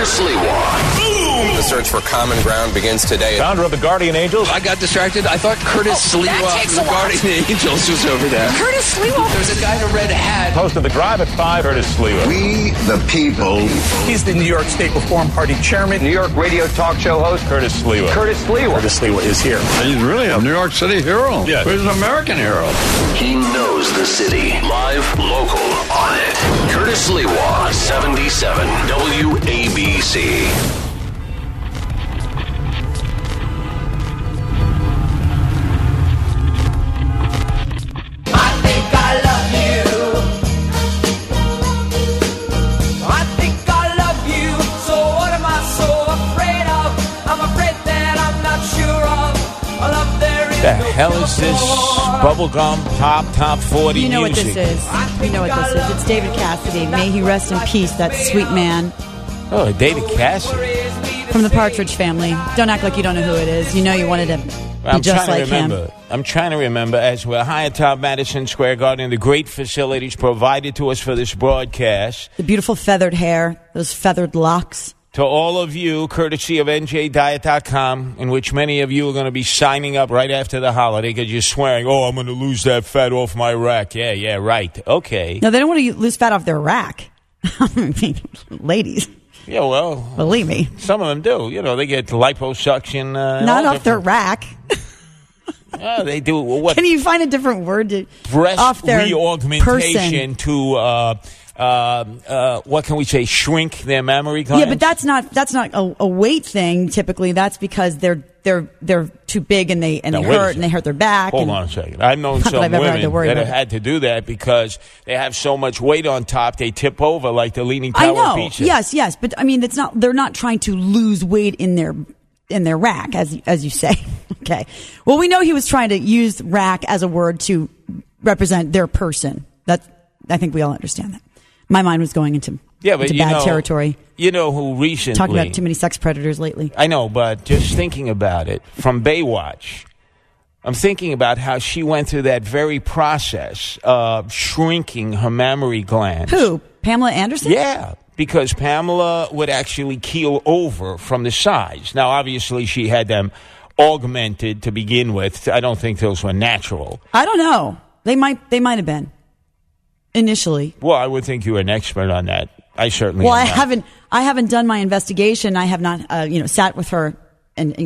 Curtis Sliwa. Boom! The search for common ground begins today. Founder of the Guardian Angels. I got distracted. I thought Curtis Sliwa, the Guardian Angels, was over there. Curtis Sliwa. There's a guy in a red hat. Host of The Drive at 5, Curtis Sliwa. We, the people. He's the New York State Reform Party chairman. New York radio talk show host, Curtis Sliwa. Curtis Sliwa. Curtis Sliwa is here. He's really a New York City hero. Yes. He's an American hero. He knows the city. Live, local, on it. Curtis Sliwa, 77 WABC. The hell is this bubblegum top 40 You know music? what this is. You know what this is. It's David Cassidy. May he rest in peace, that sweet man. Oh, David Cassidy. From the Partridge Family. Don't act like you don't know who it is. You know you wanted to be just like him. I'm trying to remember as we're high atop Madison Square Garden, the great facilities provided to us for this broadcast. The beautiful feathered hair, those feathered locks. To all of you, courtesy of NJDiet.com, in which many of you are going to be signing up right after the holiday because you're swearing, oh, I'm going to lose that fat off my rack. Yeah, right. Okay. No, they don't want to lose fat off their rack. I mean, ladies. Yeah, well. Believe me. Some of them do. You know, they get liposuction. Not off their rack. Yeah, they do. What? Can you find a different word to breast off their re-augmentation person? To what can we say? Shrink their mammary glands. Yeah, but that's not a weight thing. Typically, that's because they're too big and they hurt and they hurt their back. Hold on a second. I've known some women that have had to do that because they have so much weight on top they tip over like the Leaning Tower of Pisa. Yes, but I mean it's not. They're not trying to lose weight in their rack, as you say. Okay. Well, we know he was trying to use rack as a word to represent their person. I think we all understand that. My mind was going into bad territory. You know who recently... Talking about too many sex predators lately. I know, but just thinking about it, from Baywatch, I'm thinking about how she went through that very process of shrinking her mammary glands. Who? Pamela Anderson? Yeah, because Pamela would actually keel over from the sides. Now, obviously, she had them augmented to begin with. I don't think those were natural. I don't know. They might have been. Initially. Well, I would think you were an expert on that. I certainly. Well, I haven't done my investigation. I have not, sat with her and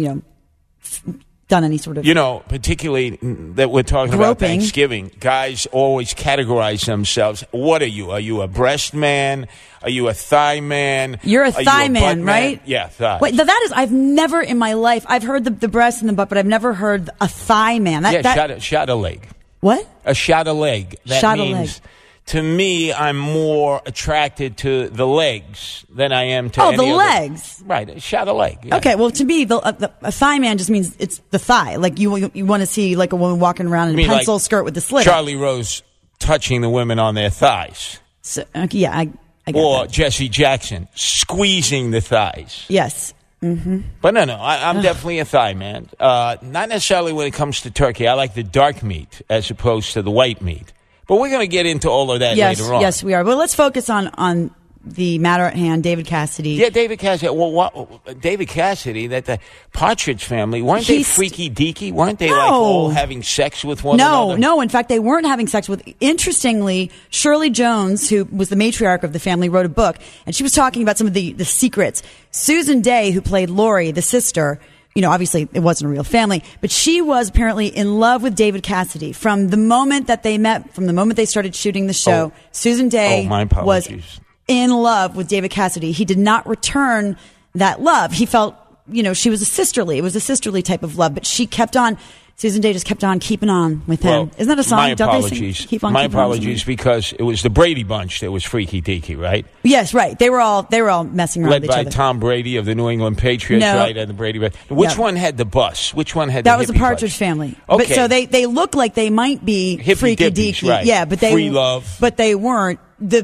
done any sort of. Particularly that we're talking about Thanksgiving. Guys always categorize themselves. What are you? Are you a breast man? Are you a thigh man? You're a thigh man, right? Yeah, thigh. Wait, that is. I've never in my life. I've heard the breast and the butt, but I've never heard a thigh man. Shot a leg. What? A shot a leg. That means. A leg. To me, I'm more attracted to the legs than I am to any the legs. Right, a shot a leg. Yeah. Okay, well, to me, a thigh man just means it's the thigh. Like you want to see like a woman walking around in a pencil skirt with the slit. Charlie Rose touching the women on their thighs. So, I get or that. Jesse Jackson squeezing the thighs. Yes. Mm-hmm. But no, I'm definitely a thigh man. Not necessarily when it comes to turkey. I like the dark meat as opposed to the white meat. But we're going to get into all of that later on. Yes, we are. Well, let's focus on the matter at hand, David Cassidy. Yeah, David Cassidy. Well, David Cassidy, that the Partridge Family, weren't they freaky deaky? Weren't they all having sex with one another? No. In fact, they weren't having sex with. Interestingly, Shirley Jones, who was the matriarch of the family, wrote a book, and she was talking about some of the secrets. Susan Day, who played Lori, the sister. Obviously it wasn't a real family, but she was apparently in love with David Cassidy from the moment that they met, from the moment they started shooting the show. Susan Day was in love with David Cassidy. He did not return that love. He felt, she was it was a sisterly type of love, but she kept on. Susan Day just kept on keeping on with him. Well, isn't that a song? My apologies. My apologies because it was the Brady Bunch that was freaky deaky, right? Yes, right. They were all messing around with each other. Led by Tom Brady of the New England Patriots, right? And the Brady Bunch. Which one had the bus? Which one had that the was the Partridge Family. Okay. But so they look like they might be freaky deaky. Right. Yeah, but free love. But they weren't.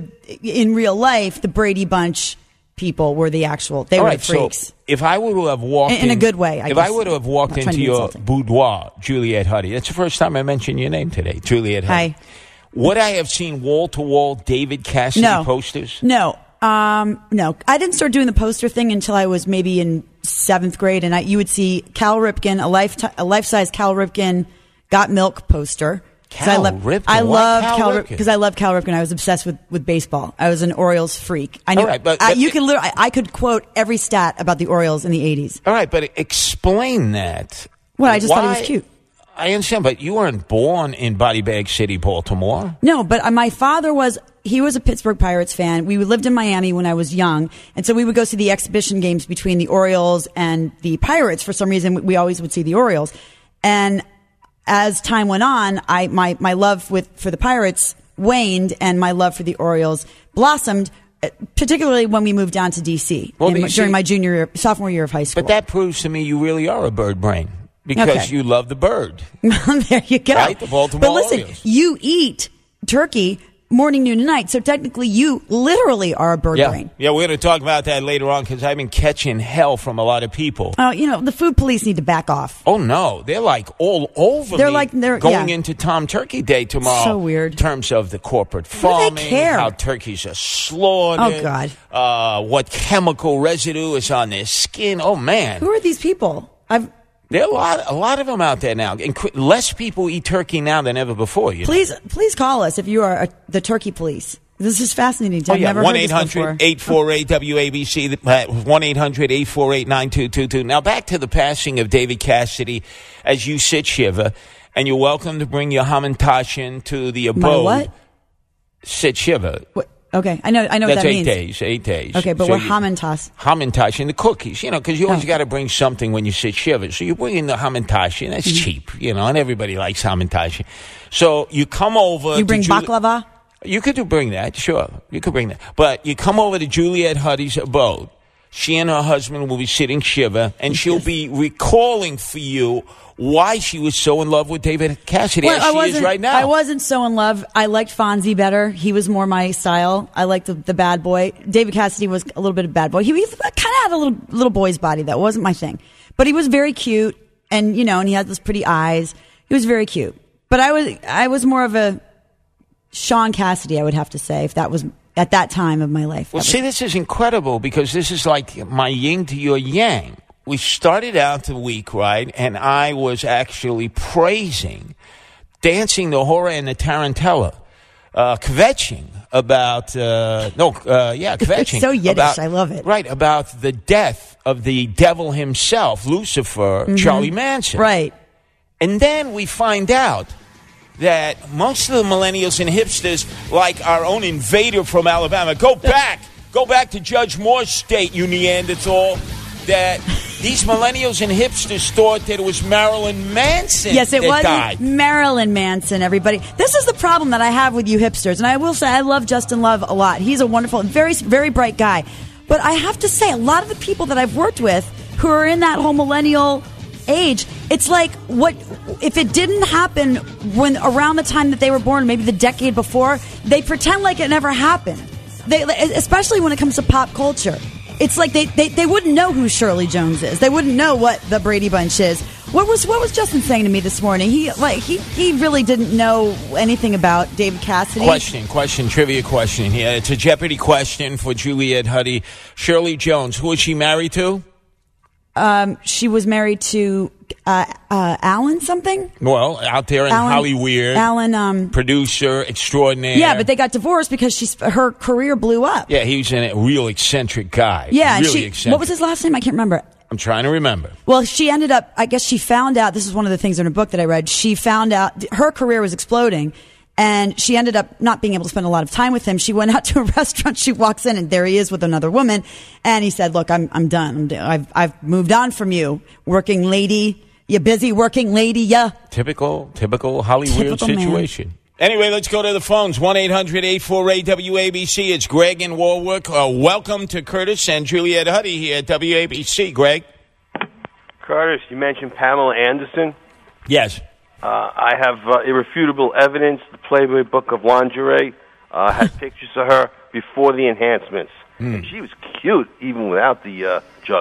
In real life, the Brady Bunch people were the actual. They were the freaks. So if I were to have walked in a good way, I were to have walked into your boudoir, Juliet Huddy, that's the first time I mentioned your name today, Juliet Huddy. Hi. Would I have seen wall-to-wall David Cassidy posters? No. No, I didn't start doing the poster thing until I was maybe in 7th grade, and you would see Cal Ripken, a life-size Cal Ripken Got Milk poster. Ripken? I love Cal Ripken? Ripken because I love Cal Ripken. I was obsessed with baseball. I was an Orioles freak. I knew. All right, but I could quote every stat about the Orioles in the 80s. All right, but explain that. Well, I just thought he was cute. I understand, but you weren't born in Body Bag City, Baltimore. No, but my father was a Pittsburgh Pirates fan. We lived in Miami when I was young, and so we would go see the exhibition games between the Orioles and the Pirates. For some reason, we always would see the Orioles. And as time went on, my love for the Pirates waned, and my love for the Orioles blossomed, particularly when we moved down to D.C. During my sophomore year of high school. But that proves to me you really are a bird brain. Because you love the bird. There you go. Right? The Baltimore Orioles. But listen, you eat turkey morning, noon, and night. So technically, you literally are a bird brain. Yeah, we're going to talk about that later on because I've been catching hell from a lot of people. The food police need to back off. Oh, no. They're like all over they're going into Tom Turkey Day tomorrow. So weird. In terms of the corporate farming. What do they care? How turkeys are slaughtered. Oh, God. What chemical residue is on their skin. Oh, man. Who are these people? There are a lot of them out there now. Less people eat turkey now than ever before. Please call us if you are the turkey police. This is fascinating. I've never heard this before. 1-800-848-WABC. 1-800-848-9222. Now back to the passing of David Cassidy. As you sit, Shiva, and you're welcome to bring your hamantashen to the abode. My what? Sit, Shiva. What? Okay, I know what that means. That's 8 days. Okay, but we're hamantash. Hamantash and the cookies, because you always got to bring something when you sit shiva. So you bring in the hamantash, and that's cheap, and everybody likes hamantash. So you come over. You bring baklava? You could bring that, sure. You could bring that. But you come over to Juliet Huddy's abode. She and her husband will be sitting shiva, and she'll be recalling for you why she was so in love with David Cassidy as she is right now. I wasn't so in love. I liked Fonzie better. He was more my style. I liked the bad boy. David Cassidy was a little bit of bad boy. He kind of had a little boy's body. That wasn't my thing. But he was very cute, and and he had those pretty eyes. He was very cute. But I was more of a Sean Cassidy, I would have to say, if that was at that time of my life. Well, see, this is incredible because this is like my yin to your yang. We started out the week, right, and I was actually praising, dancing the horror and the tarantella, kvetching about, kvetching. It's so Yiddish, I love it. Right, about the death of the devil himself, Lucifer, Charlie Manson. Right. And then we find out that most of the millennials and hipsters, like our own invader from Alabama, go back to Judge Moore's state, you Neanderthal, that these millennials and hipsters thought that it was Marilyn Manson that died. Yes, it was Marilyn Manson, everybody. This is the problem that I have with you hipsters, and I will say I love Justin Love a lot. He's a wonderful, very, very bright guy. But I have to say, a lot of the people that I've worked with who are in that whole millennial age, it's like, what if it didn't happen when around the time that they were born, maybe the decade before, they pretend like it never happened. Especially when it comes to pop culture. It's like they wouldn't know who Shirley Jones is. They wouldn't know what the Brady Bunch is. What was Justin saying to me this morning? He really didn't know anything about David Cassidy. Trivia question here. It's a Jeopardy question for Juliet Huddy. Shirley Jones, who is she married to? She was married to Alan something. Well, out there in Hollywood, Alan, producer extraordinaire. Yeah, but they got divorced because her career blew up. Yeah, he was a real eccentric guy. Yeah, really eccentric. What was his last name? I can't remember. I'm trying to remember. Well, she ended up. I guess she found out. This is one of the things in her book that I read. She found out her career was exploding. And she ended up not being able to spend a lot of time with him. She went out to a restaurant. She walks in, and there he is with another woman. And he said, "Look, I'm done. I've moved on from you, working lady. You busy working lady? Yeah." Typical Hollywood situation. Man. Anyway, let's go to the phones. 1-800-848-WABC. It's Greg in Warwick. Welcome to Curtis and Juliet Huddy here at WABC. Greg. Curtis, you mentioned Pamela Anderson. Yes. I have irrefutable evidence. The Playboy book of lingerie has pictures of her before the enhancements. And she was cute even without the jugs.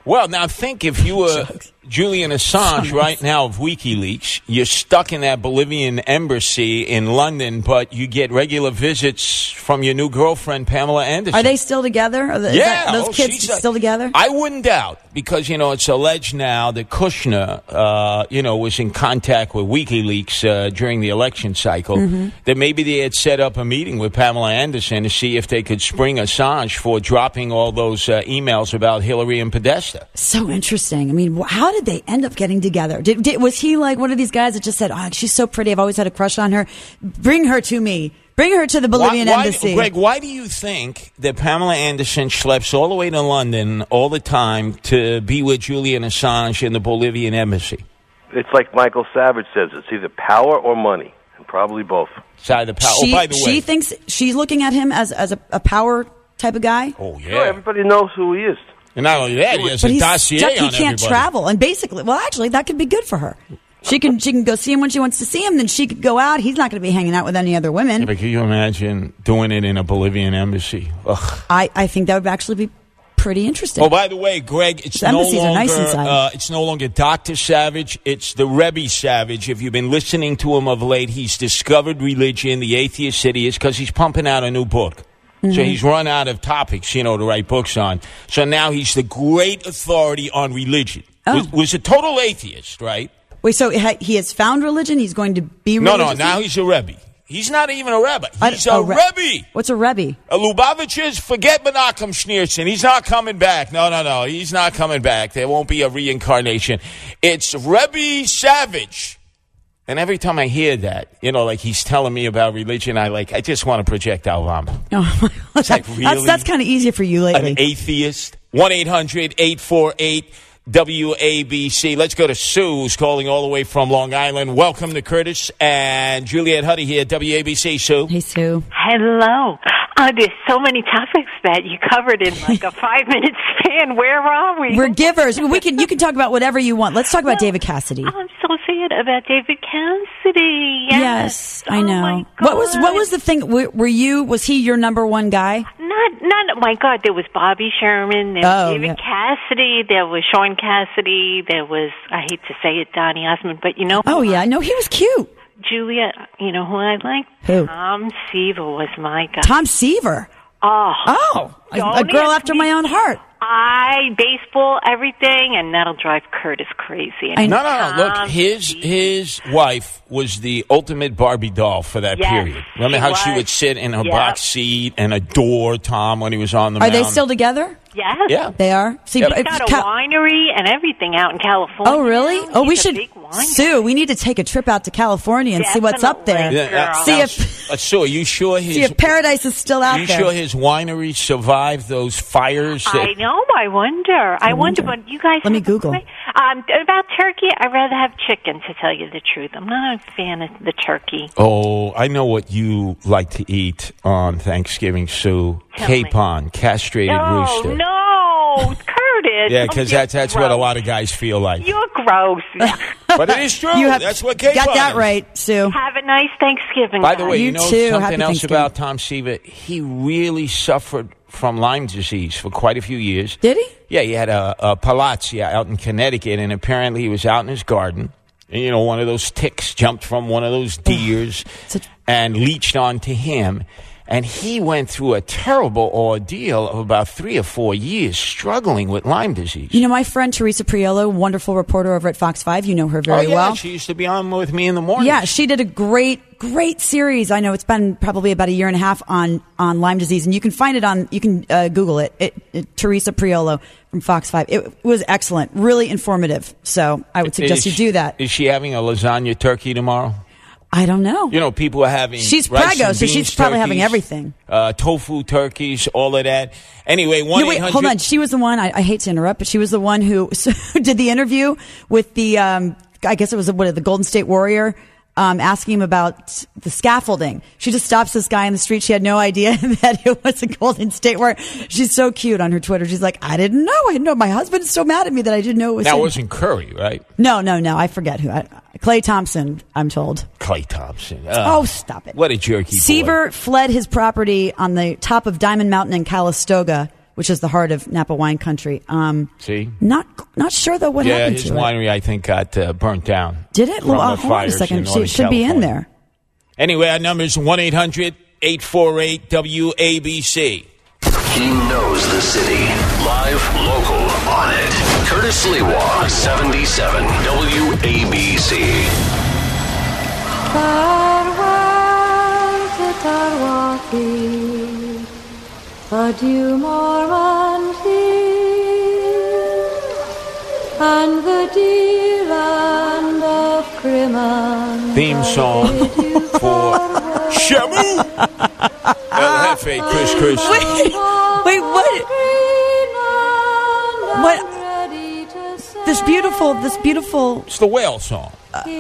Well, now think if you were Julian Assange right now of WikiLeaks, you're stuck in that Bolivian embassy in London, but you get regular visits from your new girlfriend, Pamela Anderson. Are they still together? Those kids still together? I wouldn't doubt, because, it's alleged now that Kushner, was in contact with WikiLeaks during the election cycle, that maybe they had set up a meeting with Pamela Anderson to see if they could spring Assange for dropping all those emails about Hillary and Podesta. So interesting. I mean, how did they end up getting together? Was he like one of these guys that just said, "Oh, she's so pretty. I've always had a crush on her. Bring her to me. Bring her to the Bolivian embassy." Greg, why do you think that Pamela Anderson schleps all the way to London all the time to be with Julian Assange in the Bolivian embassy? It's like Michael Savage says. It's either power or money, and probably both. Side of the power. By the way, she thinks she's looking at him as a power type of guy. Oh, yeah. Sure, everybody knows who he is. And not only that, he has a dossier on everybody. He can't travel, and basically, well, actually, that could be good for her. She can go see him when she wants to see him. Then she could go out. He's not going to be hanging out with any other women. Yeah, but can you imagine doing it in a Bolivian embassy? Ugh. I think that would actually be pretty interesting. Oh, by the way, Greg, it's no longer Dr. Savage. It's the Rebbe Savage. If you've been listening to him of late, he's discovered religion, the atheist city, is because he's pumping out a new book. So he's run out of topics, to write books on. So now he's the great authority on religion. Oh. Was a total atheist, right? Wait, so he has found religion? He's going to be religious? No, now he's a Rebbe. He's not even a Rebbe. He's a Rebbe. What's a Rebbe? Lubavitchers, forget Menachem Schneerson. He's not coming back. No. He's not coming back. There won't be a reincarnation. It's Rebbe Savage. And every time I hear that, like he's telling me about religion, I just want to project Obama. Oh, it's like, really? That's kind of easier for you lately. An atheist. 1-800-848-WABC. Let's go to Sue, who's calling all the way from Long Island. Welcome to Curtis and Juliet Huddy here at WABC. Sue. Hey, Sue. Hello. There's so many topics that you covered in like a 5-minute span. Where are we? We're givers. You can talk about whatever you want. Let's talk about David Cassidy. I'm so sad about David Cassidy. Yes, I know. My God. What was the thing? Was he your number one guy? Not. Oh my God, there was Bobby Sherman. There was David Cassidy. There was Sean Cassidy. There was, I hate to say it, Donny Osmond, but Oh yeah, no, he was cute. Julia, you know who I like? Who? Tom Seaver was my guy. Tom Seaver. Oh, a girl after my own heart. Baseball, everything, and that'll drive Curtis crazy. No. Look, his wife was the ultimate Barbie doll for that period. Remember how she would sit in her box seat and adore Tom when he was on the mound? Are they still together? Yes. Yeah. They are? See, he's got a winery and everything out in California. Oh, really? Now. We should, Sue, we need to take a trip out to California and see what's up there. Sue, are you sure see if paradise is still out there? Are you sure his winery survived those fires? I know. I wonder. But you guys... Let me Google. About turkey, I'd rather have chicken, to tell you the truth. I'm not a fan of the turkey. Oh, I know what you like to eat on Thanksgiving, Sue. Capon, castrated rooster. No, Curtis. Yeah, because that's what a lot of guys feel like. You're gross. But it is true. That's what capon got that is. right, Sue. Have a nice Thanksgiving. By the way, you know too. something else about Tom Seaver? He really suffered from Lyme disease for quite a few years. Did he? Yeah, he had a palazzo out in Connecticut, and apparently he was out in his garden. And, one of those ticks jumped from one of those deers and leached onto him. And he went through a terrible ordeal of about 3 or 4 years struggling with Lyme disease. My friend Teresa Priolo, wonderful reporter over at Fox 5, you know her very well. She used to be on with me in the morning. Yeah, she did a great series. I know it's been probably about 1.5 years on Lyme disease, and you can find it you can Google it. Teresa Priolo from Fox 5. It was excellent, really informative. So I would suggest you do that. Is she having a lasagna turkey tomorrow? I don't know. People are having she's rice prego, and so she's beans probably turkeys, having everything. Tofu turkeys, all of that. Anyway, 1-800... hold on. She was the one, I hate to interrupt, but she was the one who did the interview with the, I guess it was the Golden State Warrior, asking him about the scaffolding. She just stops this guy in the street. She had no idea that it was a Golden State Warrior. She's so cute on her Twitter. She's like, I didn't know. My husband is so mad at me that I didn't know it was him. That wasn't Curry, right? No. I forget who. Klay Thompson, I'm told. Klay Thompson. Stop it. What a jerky boy. Seaver fled his property on the top of Diamond Mountain in Calistoga which is the heart of Napa wine country. See? Not sure, though, what happened to it. Yeah, his winery, I think, got burnt down. Did it? Well, hold on a second. It should be in there. Anyway, our number is 1-800-848-WABC. He knows the city. Live, local, on it. Curtis Lewa, 77 WABC. Adieu, and the dear land of Crimson. Theme song for Shamu. El Jefe, Chris Christie. Wait, what? What? This beautiful. It's the whale song.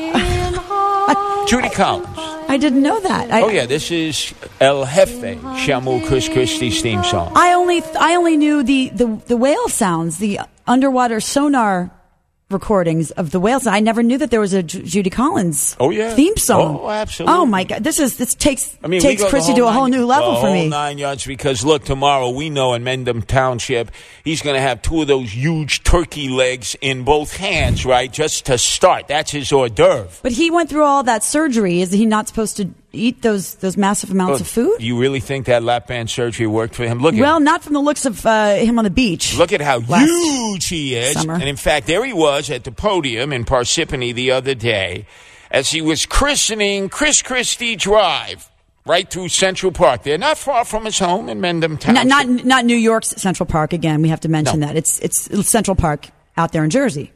Judy Collins. I didn't know that. This is El Jefe, Shamu, Chris Christie's theme song. I only knew the whale sounds, the underwater sonar recordings of the whales. I never knew that there was a Judy Collins theme song. Oh, absolutely. Oh my God, this takes Chrissy to a whole new level for me. 9 yards, because look, tomorrow we know in Mendham Township he's going to have 2 of those huge turkey legs in both hands, right? Just to start. That's his hors d'oeuvre. But he went through all that surgery. Is he not supposed to eat those massive amounts of food? You really think that lap band surgery worked for him? Well, not from the looks of him on the beach. Look at how huge he is. Summer. And in fact, there he was at the podium in Parsippany the other day as he was christening Chris Christie Drive right through Central Park. They're not far from his home in Mendham Township. Not New York's Central Park. Again, we have to mention that. It's Central Park out there in Jersey.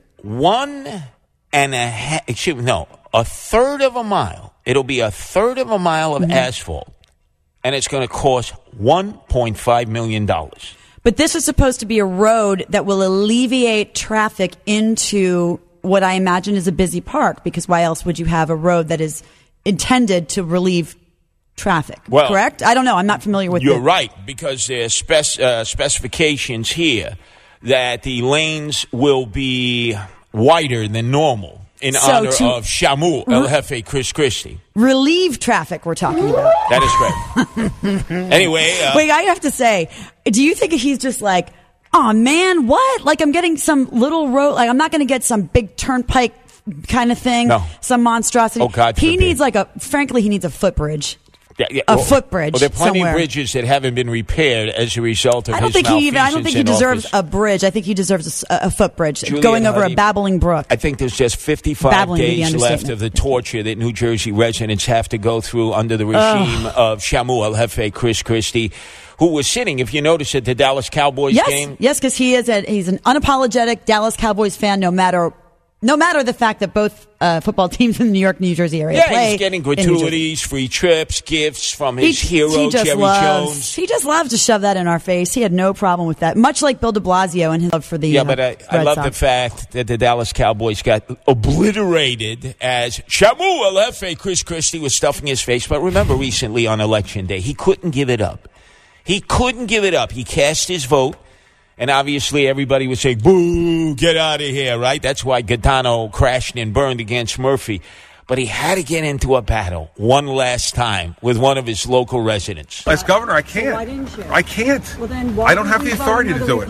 A third of a mile. It'll be a third of a mile of asphalt, and it's going to cost $1.5 million. But this is supposed to be a road that will alleviate traffic into what I imagine is a busy park, because why else would you have a road that is intended to relieve traffic? Well, correct? I don't know. I'm not familiar with You're right, because there's specifications here that the lanes will be wider than normal. In honor of Shamu, El Jefe, Chris Christie. Relieve traffic, we're talking about. That is correct. Anyway. Wait, I have to say, do you think he's just like, oh man, what? Like I'm getting some little road, like I'm not going to get some big turnpike kind of thing. No. Some monstrosity. Oh, God. He needs frankly, he needs a footbridge. A footbridge. Well, there are plenty somewhere. of bridges that haven't been repaired as a result of his malfeasance. I don't think he deserves a bridge. I think he deserves a footbridge going over a babbling brook. I think there's just 55 days left of the torture that New Jersey residents have to go through under the regime of Shamu El Jefe, Chris Christie, who was sitting, if you notice, at the Dallas Cowboys game. Yes, because he's an unapologetic Dallas Cowboys fan, no matter the fact that both football teams in the New York, New Jersey area play. Yeah, he's getting gratuities, free trips, gifts from his hero, Jerry Jones. He just loves to shove that in our face. He had no problem with that, much like Bill de Blasio and his love for the but I love the fact that the Dallas Cowboys got obliterated as Shamu El Jefe, Chris Christie was stuffing his face. But remember recently on Election Day, he couldn't give it up. He cast his vote. And obviously everybody would say, boo, get out of here, right? That's why Gaetano crashed and burned against Murphy. But he had to get into a battle one last time with one of his local residents. As governor, I can't. Why didn't you? I can't. Well, then why I don't have the authority to do it.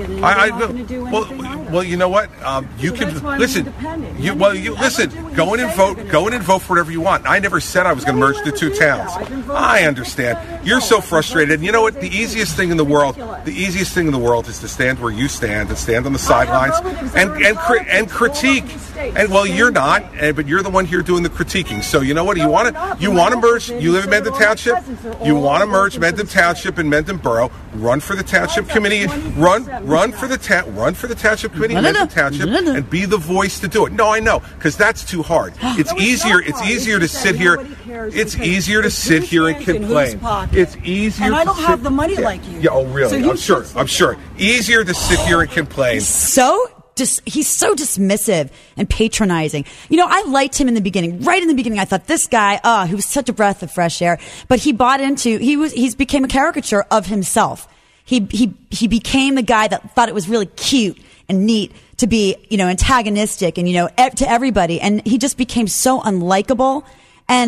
Well, you know what? You can listen. Listen. Go in and vote. Go in and vote for whatever you want. I never said I was going to merge the two towns. I understand. You're so frustrated. And you know what? The easiest thing in the world is to stand where you stand and stand on the sidelines and critique. And well, you're not, but you're the one here doing the critiquing. So you know what? You want to merge. You live in Mendham Township. You want to merge Mendham Township and Mendham Borough. Run for the township committee. Run for the township committee in Mendham Township and be the voice to do it. No, I know, because that's too hard. It's easier to sit here. It's easier to sit here and complain. It's easier. And I don't have the money like you. Yeah. Oh, really? So I'm sure. Easier to sit here and complain. He's so dismissive and patronizing. You know, I liked him in the beginning. Right in the beginning, I thought this guy, he was such a breath of fresh air. But he bought into, he's became a caricature of himself. He became the guy that thought it was really cute and neat to be, antagonistic and, to everybody. And he just became so unlikable. And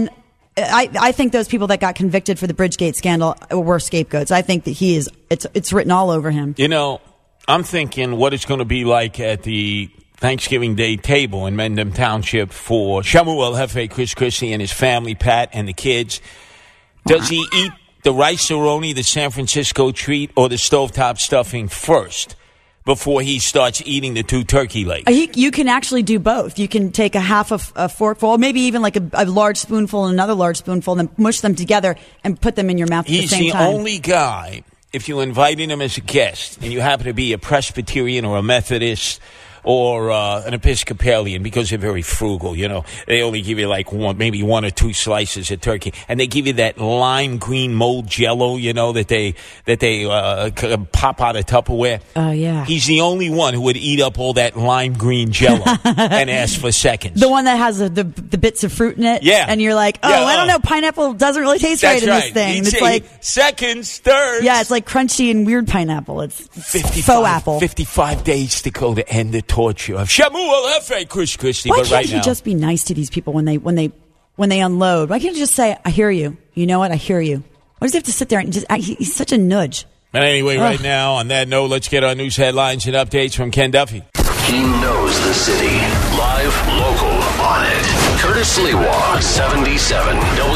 I think those people that got convicted for the Bridgegate scandal were scapegoats. I think that it's written all over him. You know, I'm thinking what it's going to be like at the Thanksgiving Day table in Mendham Township for Shamuel Hefe, Chris Christie, and his family, Pat, and the kids. Does he eat the rice-a-roni, the San Francisco treat, or the stovetop stuffing first before he starts eating the 2 turkey legs? You can actually do both. You can take a half of a forkful, maybe even like a large spoonful and another large spoonful, and then mush them together and put them in your mouth at the same time. He's the only guy, if you invited him as a guest, and you happen to be a Presbyterian or a Methodist or an Episcopalian, because they're very frugal, you know. They only give you like maybe 1 or 2 slices of turkey, and they give you that lime green mold jello, you know, that they pop out of Tupperware. Oh yeah. He's the only one who would eat up all that lime green jello and ask for seconds. The one that has the bits of fruit in it. Yeah. And you're like, I don't know, pineapple doesn't really taste right in this thing. It's like seconds, thirds. Yeah, it's like crunchy and weird pineapple. It's 55, faux apple. 55 days to go to end the torture of Shamuel Hefe, Chris Christie. Why but can't right you now, just be nice to these people when they unload? Why can't you just say, I hear you? You know what? I hear you. Why does he have to sit there and just he's such a nudge. But anyway, right now, on that note, let's get our news headlines and updates from Ken Duffy. He knows the city. Live, local, on it. Curtis Lewa, 77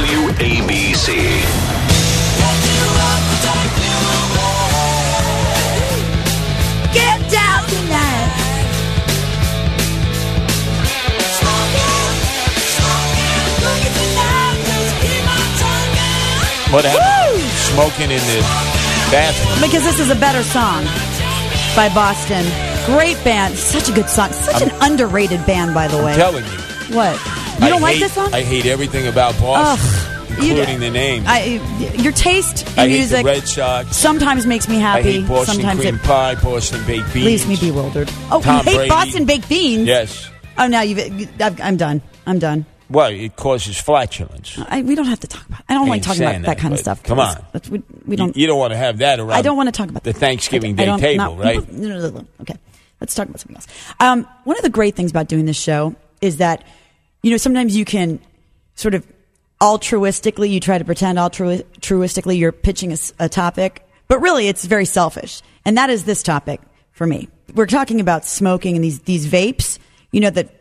WABC. Get down tonight. What happened? Smoking in the bathroom. Because this is a better song by Boston. Great band. Such a good song. Such an underrated band, by the way. I'm telling you. What? You don't like this song? I hate everything about Boston, including the name. Your taste in I music hate the Red Sox. sometimes makes me happy. I hate Boston sometimes cream pie, Boston baked beans. leaves me bewildered. Oh, Tom you hate Brady. Boston baked beans? Yes. Oh, now I'm done. I'm done. Well, it causes flatulence. We don't have to talk about it. I don't like talking about that kind of stuff. Come on. We don't. You don't want to have that around. I don't want to talk about the that. Thanksgiving Day table, right? No. Okay. Let's talk about something else. One of the great things about doing this show is that, sometimes you can sort of altruistically, you try to pretend altruistically you're pitching a topic, but really it's very selfish. And that is this topic for me. We're talking about smoking and these vapes. You know that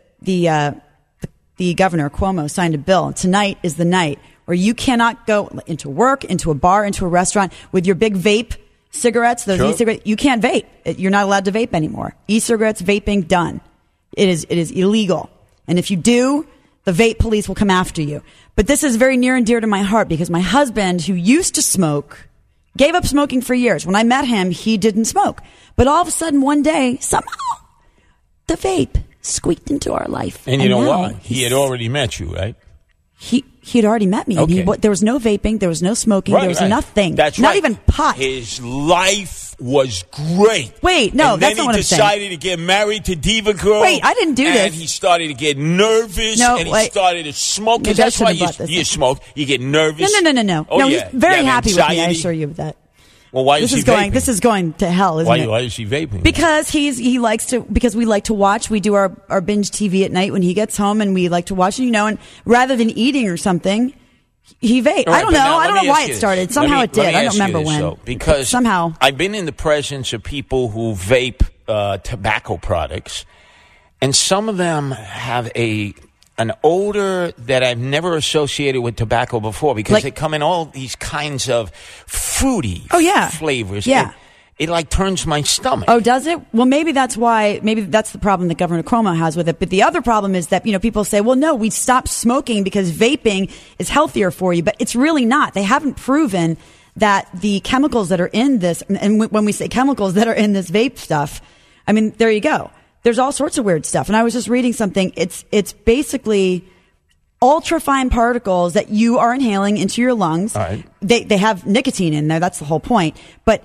the governor, Cuomo, signed a bill. Tonight is the night where you cannot go into work, into a bar, into a restaurant with your big vape cigarettes, those e-cigarettes. You can't vape. You're not allowed to vape anymore. E-cigarettes, vaping, done. It is illegal. And if you do, the vape police will come after you. But this is very near and dear to my heart because my husband, who used to smoke, gave up smoking for years. When I met him, he didn't smoke. But all of a sudden, one day, somehow, the vape squeaked into our life. And you know why? He had already met you, right? He had already met me. Okay. There was no vaping. There was no smoking. There was nothing. That's not right. even pot. His life was great. Wait, no, and that's then not what he I'm saying. decided to get married to Diva Girl. Wait, I didn't do this. And he started to get nervous. And he started to smoke. Because that's why you smoke. You get nervous. No. Oh, no, yeah. he's very You have happy with me. I anxiety. assure you of that. Well, why is he vaping? This is going to hell, isn't it? Why is he vaping? Because he likes to. Because we like to watch. We do our binge TV at night when he gets home, and we like to watch. And rather than eating or something, he vaped. Right, I don't know why it started. Somehow it did. I don't remember when. Because somehow I've been in the presence of people who vape tobacco products, and some of them have an odor that I've never associated with tobacco before because they come in all these kinds of fruity flavors. Yeah. It like turns my stomach. Oh, does it? Well, maybe that's why. Maybe that's the problem that Governor Cuomo has with it. But the other problem is that people say, "Well, no, we stopped smoking because vaping is healthier for you," but it's really not. They haven't proven that the chemicals that are in this, and when we say chemicals that are in this vape stuff, I mean, there you go. There's all sorts of weird stuff. And I was just reading something. It's basically ultra fine particles that you are inhaling into your lungs. All right. They have nicotine in there. That's the whole point. But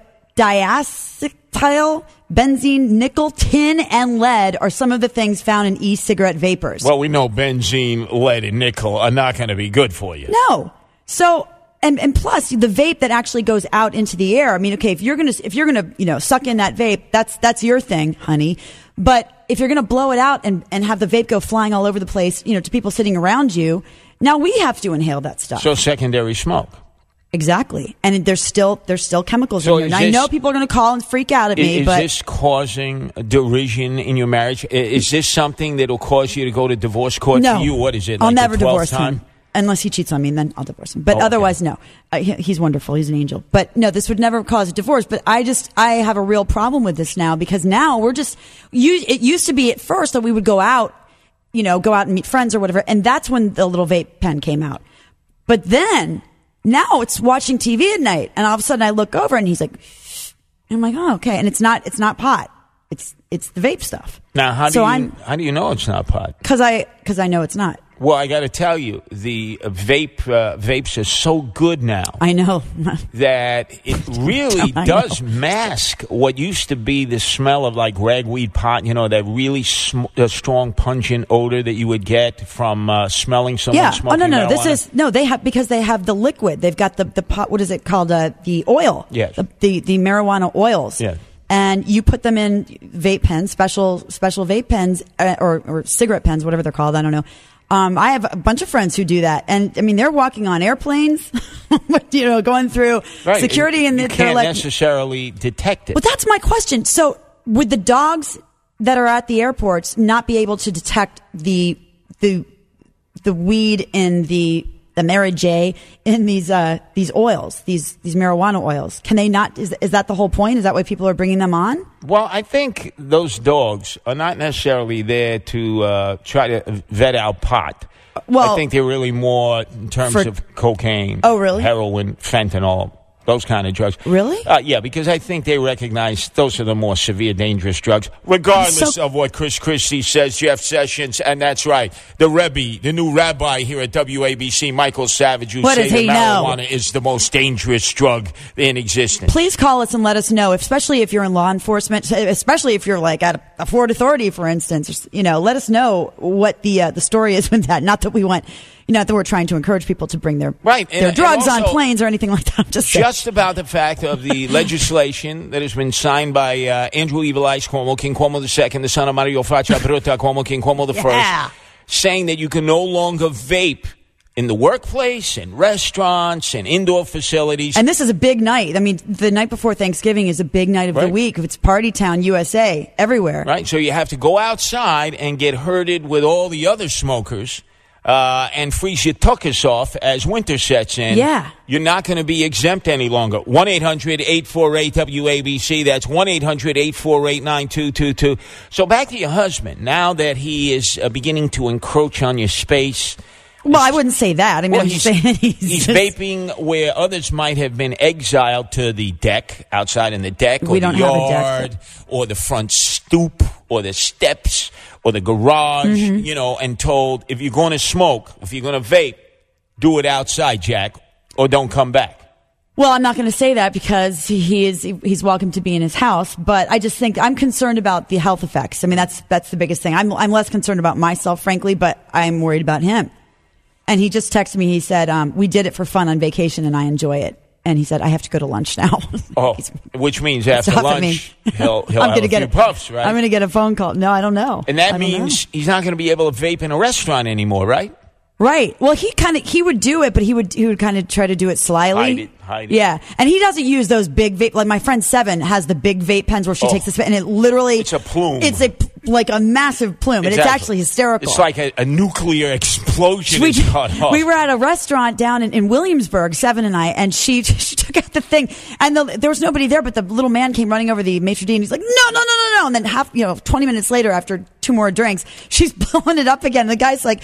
diacetyl, benzene, nickel, tin, and lead are some of the things found in e-cigarette vapors. Well, we know benzene, lead, and nickel are not going to be good for you. No. So, and plus the vape that actually goes out into the air. I mean, okay, if you're gonna suck in that vape, that's your thing, honey. But if you're gonna blow it out and have the vape go flying all over the place, to people sitting around you, Now we have to inhale that stuff. So secondary smoke. Exactly. And there's still chemicals in here. And I know people are going to call and freak out at me, but... Is this causing derision in your marriage? Is this something that will cause you to go to divorce court for you? What is it, I'll like never the 12th divorce time? him. Unless he cheats on me, and then I'll divorce him. But otherwise, no. He's wonderful. He's an angel. But no, this would never cause a divorce. But I have a real problem with this now, because now we're just... It used to be at first that we would go out and meet friends or whatever, and that's when the little vape pen came out. But then... Now it's watching TV at night, and all of a sudden I look over, and he's like, shh. And I'm like, oh, okay. And it's not pot. It's the vape stuff. Now, how do you know it's not pot? Because I know it's not. Well, I got to tell you, the vapes are so good now. I know. That it really does mask what used to be the smell of like ragweed pot, that really strong, pungent odor that you would get from smelling someone smoking marijuana. Because they have the liquid. They've got the pot, what is it called? The oil. Yes. The marijuana oils. Yes. And you put them in vape pens, special vape pens, or cigarette pens, whatever they're called. I don't know. I have a bunch of friends who do that, and I mean they're walking on airplanes, going through security, and you can't necessarily detect it. But that's my question. So, would the dogs that are at the airports not be able to detect the weed in the Mary J in these oils, these marijuana oils? Can they not? Is that the whole point? Is that why people are bringing them on? Well, I think those dogs are not necessarily there to try to vet out pot. Well, I think they're really more in terms of cocaine, heroin, fentanyl, those kind of drugs. Really? Yeah, because I think they recognize those are the more severe, dangerous drugs, regardless of what Chris Christie says, Jeff Sessions, and that's right. The Rebbe, the new rabbi here at WABC, Michael Savage, who say that marijuana is the most dangerous drug in existence. Please call us and let us know, especially if you're in law enforcement, especially if you're like at a Port Authority, for instance. Let us know what the story is with that. Not that we want... Not that we're trying to encourage people to bring their drugs on planes or anything like that. Just about the fact of the legislation that has been signed by Andrew Evil Eyes Cuomo, King Cuomo II, the son of Mario Faccia Brutta Cuomo, King Cuomo I, saying that you can no longer vape in the workplace, in restaurants, and indoor facilities. And this is a big night. I mean, the night before Thanksgiving is a big night of the week. It's Party Town, USA, everywhere. Right, so you have to go outside and get herded with all the other smokers. And freeze your tuchus off as winter sets in. Yeah. You're not going to be exempt any longer. 1-800-848-WABC. That's 1-800-848-9222. So back to your husband. Now that he is beginning to encroach on your space. Well, I wouldn't say that. I mean, he's vaping where others might have been exiled to the deck, outside in the deck, or the yard, or the front stoop, or the steps, or the garage, and told, if you're going to smoke, if you're going to vape, do it outside, Jack, or don't come back. Well, I'm not going to say that because he's welcome to be in his house, but I just think I'm concerned about the health effects. I mean, that's the biggest thing. I'm less concerned about myself, frankly, but I'm worried about him. And he just texted me. He said, we did it for fun on vacation, and I enjoy it. And he said, I have to go to lunch now. Which means after lunch, he'll have a few puffs, right? I'm going to get a phone call. No, I don't know. And that means he's not going to be able to vape in a restaurant anymore, right? Right. Well, he would do it, but he would kind of try to do it slyly. Hide it. Yeah. And he doesn't use those big vape. Like my friend Seven has the big vape pens where she takes this, and it literally... It's a plume. It's like a massive plume, and it's actually hysterical. It's like a nuclear explosion. We were at a restaurant down in Williamsburg, Seven and I, and she took out the thing, and there was nobody there, but the little man came running over the maitre d', and he's like, no. And then 20 minutes later, after 2 more drinks, she's blowing it up again. And the guy's like,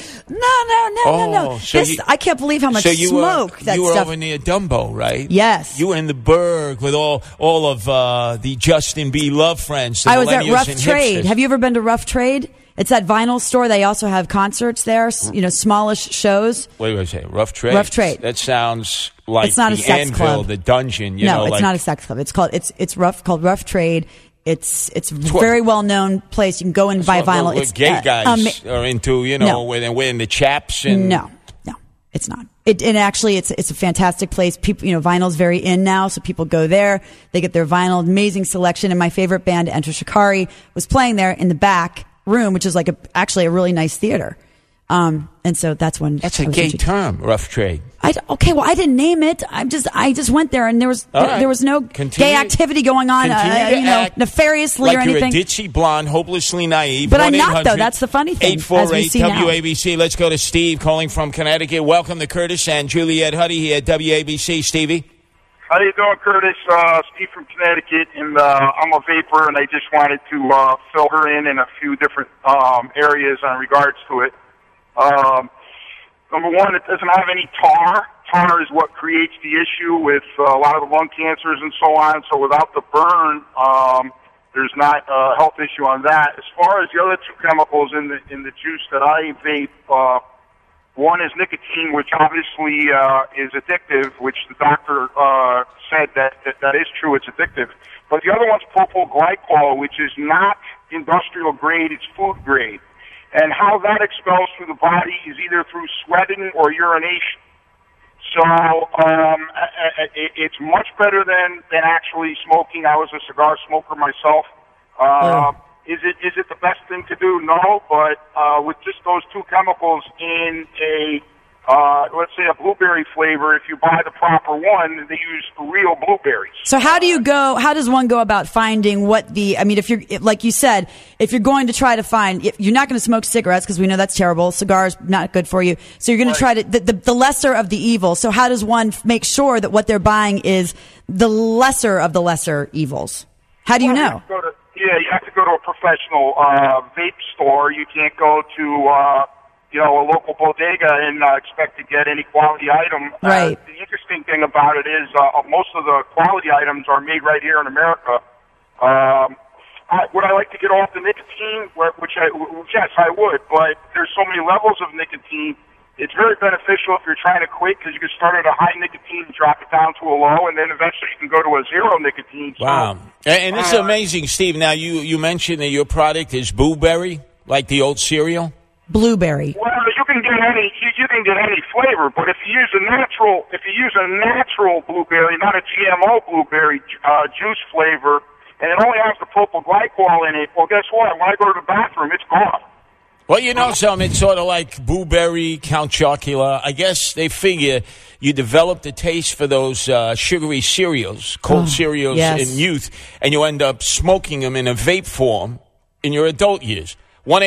no. So I can't believe how much smoke that you were stuff. over near Dumbo, right? Yes. You were in the Berg with all of the Justin B. Love friends. I was at Rough Trade. Have you ever been to Rough Trade? It's that vinyl store. They also have concerts there, smallish shows. Wait a second. Rough Trade? Rough Trade. That sounds like it's not the a sex Anvil, club. the dungeon. It's not a sex club. It's called Rough Trade. It's a very well known place. You can go and buy vinyl. It's gay guys are into, where they're wearing the chaps. And no, it's not. And actually, it's a fantastic place. People, vinyl's very in now, so people go there. They get their vinyl. Amazing selection. And my favorite band, Enter Shikari, was playing there in the back room, which is actually a really nice theater. And so that's when that's a gay term, rough trade. I didn't name it. I just went there, and there was no gay activity going on, nefariously like or anything. You're a ditzy blonde, hopelessly naive. But I'm not, though. That's the funny thing. 848 WABC. Let's go to Steve calling from Connecticut. Welcome to Curtis and Juliet Huddy here at WABC. Stevie. How you doing, Curtis? Steve from Connecticut, and I'm a vapor, and I just wanted to fill her in a few different areas in regards to it. Number one, it doesn't have any tar. Tar is what creates the issue with a lot of the lung cancers and so on. So without the burn, there's not a health issue on that. As far as the other two chemicals in the juice that I vape, one is nicotine, which obviously is addictive, which the doctor said that is true, it's addictive. But the other one's propyl glycol, which is not industrial grade, it's food grade. And how that expels through the body is either through sweating or urination. So it's much better than actually smoking. I was a cigar smoker myself. Is it the best thing to do? No, but with just those two chemicals in a let's say a blueberry flavor, if you buy the proper one, they use real blueberries. So how does one go about finding if you're, like you said, if you're going to try to find, you're not going to smoke cigarettes because we know that's terrible. Cigars, not good for you. So you're going to try to, the lesser of the evil. So how does one make sure that what they're buying is the lesser of the lesser evils? How do you know? You have to go to a professional vape store. You can't go to a local bodega and expect to get any quality item. Right. The interesting thing about it is most of the quality items are made right here in America. Would I like to get off the nicotine? Yes, I would, but there's so many levels of nicotine. It's very beneficial if you're trying to quit because you can start at a high nicotine and drop it down to a low, and then eventually you can go to a zero nicotine. Wow. And this is amazing, Steve. Now, you mentioned that your product is blueberry, like the old cereal? Blueberry. Well, you can get any flavor, but if you use a natural blueberry, not a GMO blueberry juice flavor, and it only has the propyl glycol in it, well, guess what? When I go to the bathroom, it's gone. Well, you know something, it's sort of like blueberry, Count Chocula. I guess they figure you develop the taste for those sugary cereals, cold cereals in youth, and you end up smoking them in a vape form in your adult years.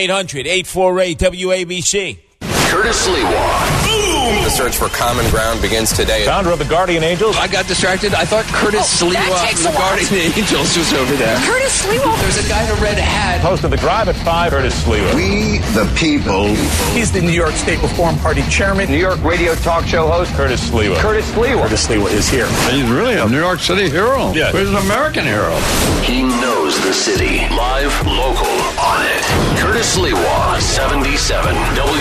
1-800-848-WABC. Curtis Lewa. The search for common ground begins today. Founder of the Guardian Angels. I got distracted. I thought Curtis Lewa from the Guardian Angels was over there. Curtis Lewa. There's a guy in a red hat. Host of the Drive at 5, Curtis Lewa. We the people. He's the New York State Reform Party chairman. New York radio talk show host, Curtis Lewa. Curtis Lewa. Curtis Lewa is here. He's really a New York City hero. Yes. He's an American hero. He knows the city. Live, local, on it. Curtis Lewa, 77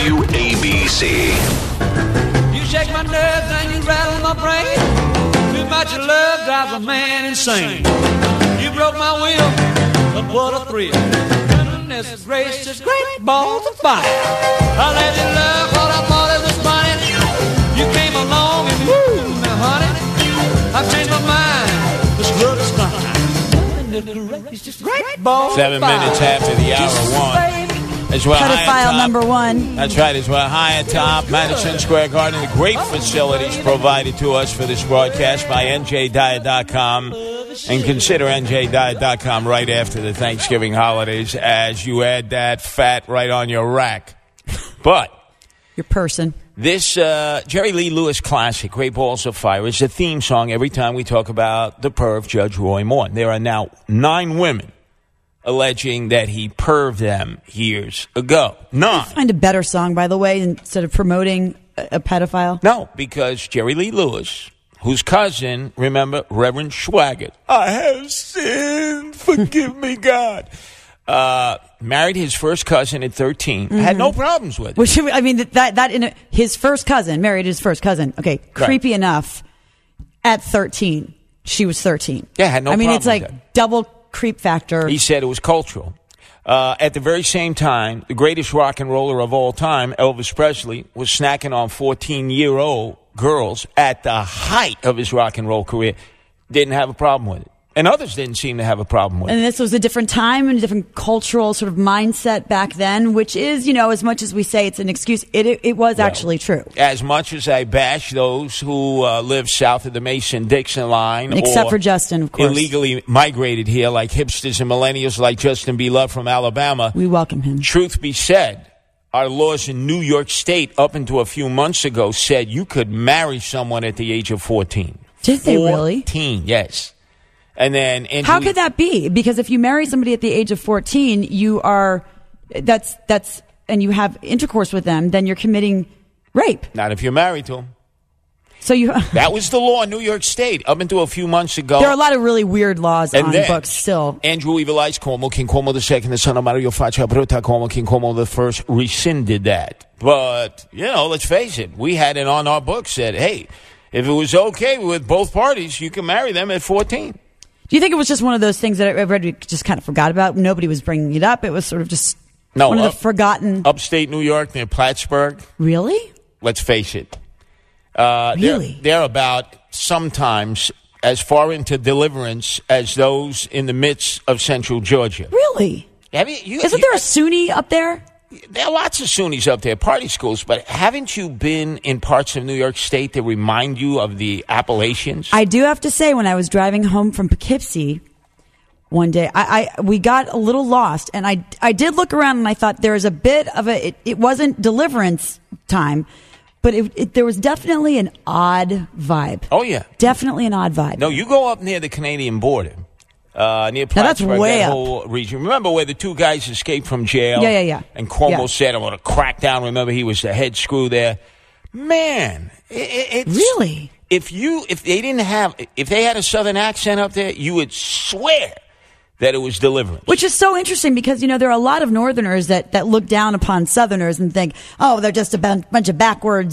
WABC. You shake my nerves and you rattle my brain. Too much of love drives a man insane. You broke my will, but what a thrill. Goodness gracious, great balls of fire. I let you love what I thought it was funny. You came along and woo, now honey, I've changed my mind. This love is fine. It's just great balls 7 minutes after the hour 1. As well, pedophile number 1. That's right, as well. High atop Madison Square Garden. The great facilities provided to us for this broadcast by NJDiet.com. And consider NJDiet.com right after the Thanksgiving holidays as you add that fat right on your rack. But your person. This Jerry Lee Lewis classic, Great Balls of Fire, is a theme song every time we talk about the perv Judge Roy Moore. There are now 9 women alleging that he perved them years ago. 9. Find a better song, by the way, instead of promoting a pedophile. No, because Jerry Lee Lewis, whose cousin, remember, Reverend Schwaggart, I have sinned, forgive me, God, married his first cousin at 13, had no problems with it. Which, I mean, his first cousin, married his first cousin. Okay, creepy enough at 13. She was 13. Yeah, had no problem it's like with double creep factor. He said it was cultural. At the very same time, the greatest rock and roller of all time, Elvis Presley, was snacking on 14-year-old girls at the height of his rock and roll career. Didn't have a problem with it. And others didn't seem to have a problem with it. And this was a different time and a different cultural sort of mindset back then, which is, as much as we say it's an excuse, it was actually true. As much as I bash those who live south of the Mason-Dixon line. Except for Justin, of course. Illegally migrated here like hipsters and millennials like Justin B. Love from Alabama. We welcome him. Truth be said, our laws in New York State up until a few months ago said you could marry someone at the age of 14. Did they really? 14, yes. And then how could that be? Because if you marry somebody at the age of 14, you are and you have intercourse with them, then you're committing rape. Not if you're married to them. So that was the law in New York State up until a few months ago. There are a lot of really weird laws on books still. Andrew Evil Eyes Cuomo, King Cuomo II, the son of Mario Faccia Bruta Cuomo, King Cuomo I, rescinded that. But, let's face it, we had it on our books that, hey, if it was okay with both parties, you can marry them at 14. Do you think it was just one of those things that everybody just kind of forgot about? Nobody was bringing it up. It was sort of just one of the forgotten. Upstate New York near Plattsburgh. Really? Let's face it. Really? They're about sometimes as far into deliverance as those in the midst of central Georgia. Really? Isn't there a SUNY up there? There are lots of SUNYs up there, party schools, but haven't you been in parts of New York State that remind you of the Appalachians? I do have to say, when I was driving home from Poughkeepsie one day, we got a little lost, and I did look around, and I thought there was a bit of it wasn't deliverance time, but there was definitely an odd vibe. Oh, yeah. Definitely an odd vibe. No, you go up near the Canadian border. Near Plattsburgh, that whole region. Remember where the two guys escaped from jail? Yeah. And Cuomo said, I'm going to crack down. Remember, he was the head screw there. Man, it's... Really? If they had a Southern accent up there, you would swear that it was deliverance. Which is so interesting because, there are a lot of Northerners that look down upon Southerners and think, oh, they're just a bunch of backwards,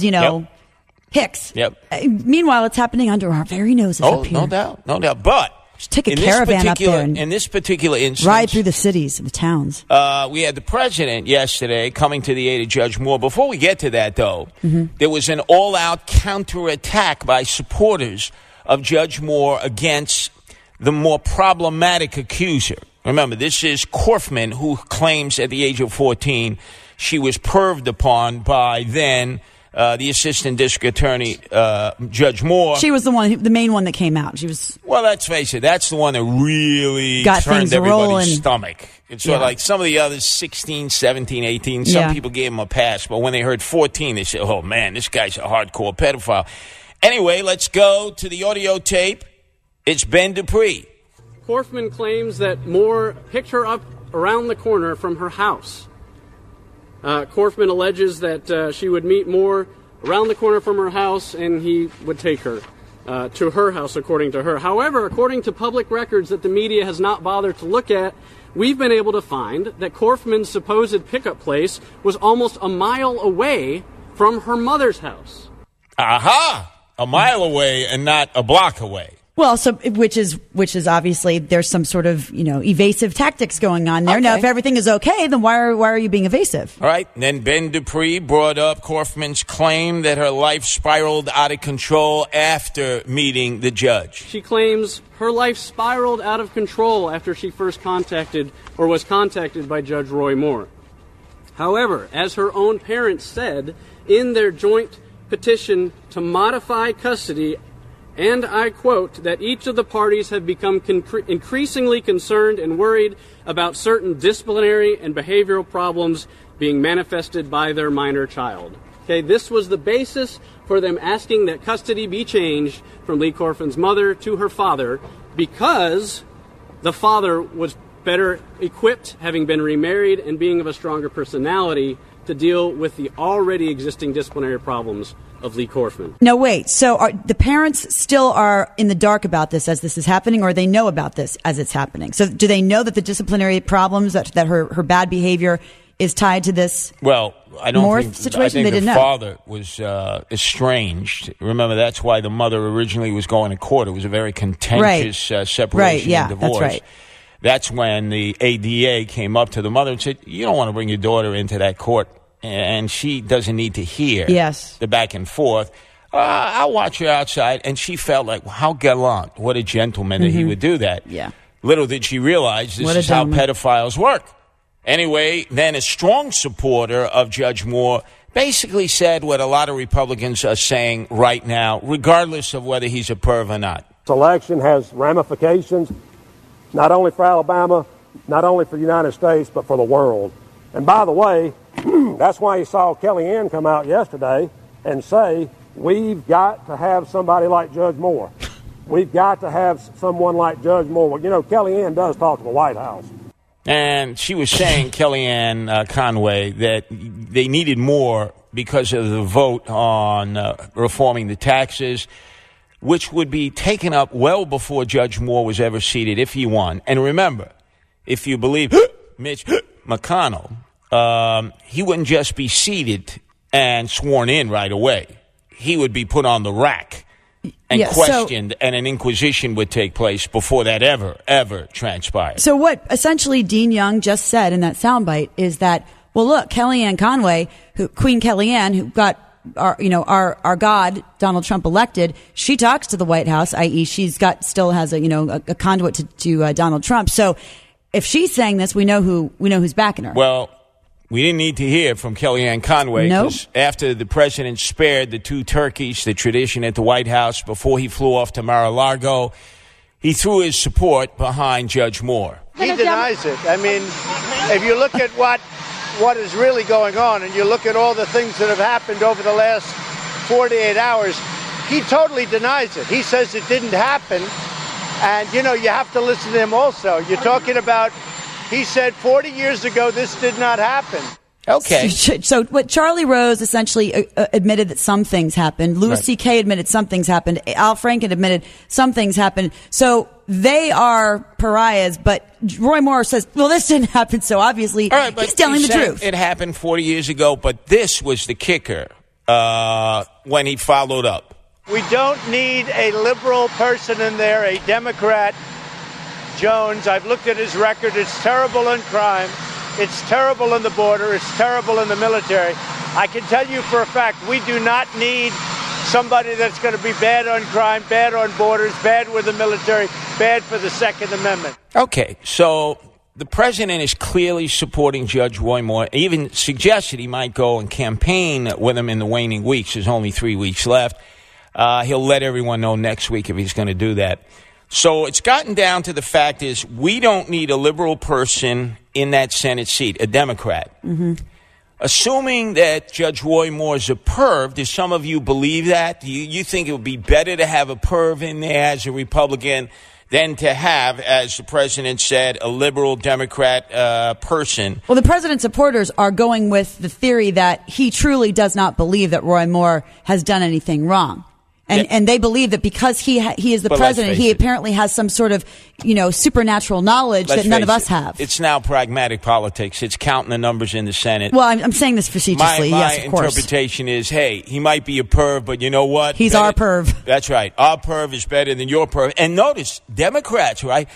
hicks. Yep. Meanwhile, it's happening under our very noses up here. No doubt. But... Just take a caravan up there and in this particular instance, ride through the cities and the towns. We had the president yesterday coming to the aid of Judge Moore. Before we get to that, though, there was an all-out counterattack by supporters of Judge Moore against the more problematic accuser. Remember, this is Korfman, who claims at the age of 14 she was perved upon by then the assistant district attorney, Judge Moore. She was the main one that came out. She was. Well, let's face it, that's the one that really got turned everybody's rolling. stomach. It's sort of like some of the others, 16, 17, 18. Some people gave him a pass, but when they heard 14, they said, oh, man, this guy's a hardcore pedophile. Anyway, let's go to the audio tape. It's Ben Dupree. Korfman claims that Moore picked her up around the corner from her house. Korfman alleges that she would meet Moore around the corner from her house and he would take her to her house, according to her. However, according to public records that the media has not bothered to look at, we've been able to find that Korfman's supposed pickup place was almost a mile away from her mother's house. Aha! A mile away and not a block away. Well, so which is obviously there's some sort of evasive tactics going on there. Okay. Now, if everything is okay, then why are you being evasive? All right. And then Ben Dupree brought up Korfman's claim that her life spiraled out of control after meeting the judge. She claims her life spiraled out of control after she first was contacted by Judge Roy Moore. However, as her own parents said in their joint petition to modify custody, and I quote, that each of the parties have become increasingly concerned and worried about certain disciplinary and behavioral problems being manifested by their minor child. Okay, this was the basis for them asking that custody be changed from Lee Korfman's mother to her father, because the father was better equipped, having been remarried and being of a stronger personality, to deal with the already existing disciplinary problems of Lee Korfman. No, wait. So the parents still are in the dark about this as this is happening, or they know about this as it's happening? So do they know that the disciplinary problems, that her bad behavior is tied to this? Well, I don't Moore think, situation? I think they didn't the know. father was estranged. Remember, that's why the mother originally was going to court. It was a very contentious separation and divorce. That's right. That's when the ADA came up to the mother and said, you don't want to bring your daughter into that court, and she doesn't need to hear the back and forth. I'll watch her outside. And she felt like, how gallant, what a gentleman that he would do that. Yeah. Little did she realize this is how pedophiles work. Anyway, then a strong supporter of Judge Moore basically said what a lot of Republicans are saying right now, regardless of whether he's a perv or not. This election has ramifications, not only for Alabama, not only for the United States, but for the world. And by the way, that's why you saw Kellyanne come out yesterday and say, we've got to have somebody like Judge Moore. We've got to have someone like Judge Moore. Well, you know, Kellyanne does talk to the White House. And she was saying, Kellyanne Conway, that they needed more because of the vote on reforming the taxes, which would be taken up well before Judge Moore was ever seated if he won. And remember, if you believe Mitch McConnell, he wouldn't just be seated and sworn in right away. He would be put on the rack and questioned, and an inquisition would take place before that ever transpired. So what essentially Dean Young just said in that soundbite is that, well, look, Kellyanne Conway, Queen Kellyanne, who got our God, Donald Trump, elected, she talks to the White House, i.e. still has a conduit to Donald Trump. So if she's saying this, we know who's backing her. Well, we didn't need to hear from Kellyanne Conway because after the president spared the two turkeys, the tradition at the White House, before he flew off to Mar-a-Lago, he threw his support behind Judge Moore. He denies it. I mean, if you look at what is really going on and you look at all the things that have happened over the last 48 hours, he totally denies it. He says it didn't happen. And, you have to listen to him also. You're talking about, he said 40 years ago this did not happen. Okay. So what Charlie Rose essentially admitted that some things happened. Louis C.K. admitted some things happened. Al Franken admitted some things happened. So they are pariahs, but Roy Moore says, well, this didn't happen, so obviously he's telling the truth. It happened 40 years ago, but this was the kicker when he followed up. We don't need a liberal person in there, a Democrat. Jones, I've looked at his record. It's terrible in crime. It's terrible in the border. It's terrible in the military. I can tell you for a fact, we do not need somebody that's going to be bad on crime, bad on borders, bad with the military, bad for the Second Amendment. Okay, so the president is clearly supporting Judge Roy Moore, even suggested he might go and campaign with him in the waning weeks. There's only 3 weeks left. He'll let everyone know next week if he's going to do that. So it's gotten down to the fact is we don't need a liberal person in that Senate seat, a Democrat. Mm-hmm. Assuming that Judge Roy Moore is a perv, do some of you believe that? Do you think it would be better to have a perv in there as a Republican than to have, as the president said, a liberal Democrat person? Well, the president's supporters are going with the theory that he truly does not believe that Roy Moore has done anything wrong. And they believe that because he is the president, he apparently has some sort of, supernatural knowledge that none of us have. It's now pragmatic politics. It's counting the numbers in the Senate. Well, I'm saying this facetiously, yes, of course. My interpretation is, hey, he might be a perv, but you know what? He's our perv. That's right. Our perv is better than your perv. And notice, Democrats, right?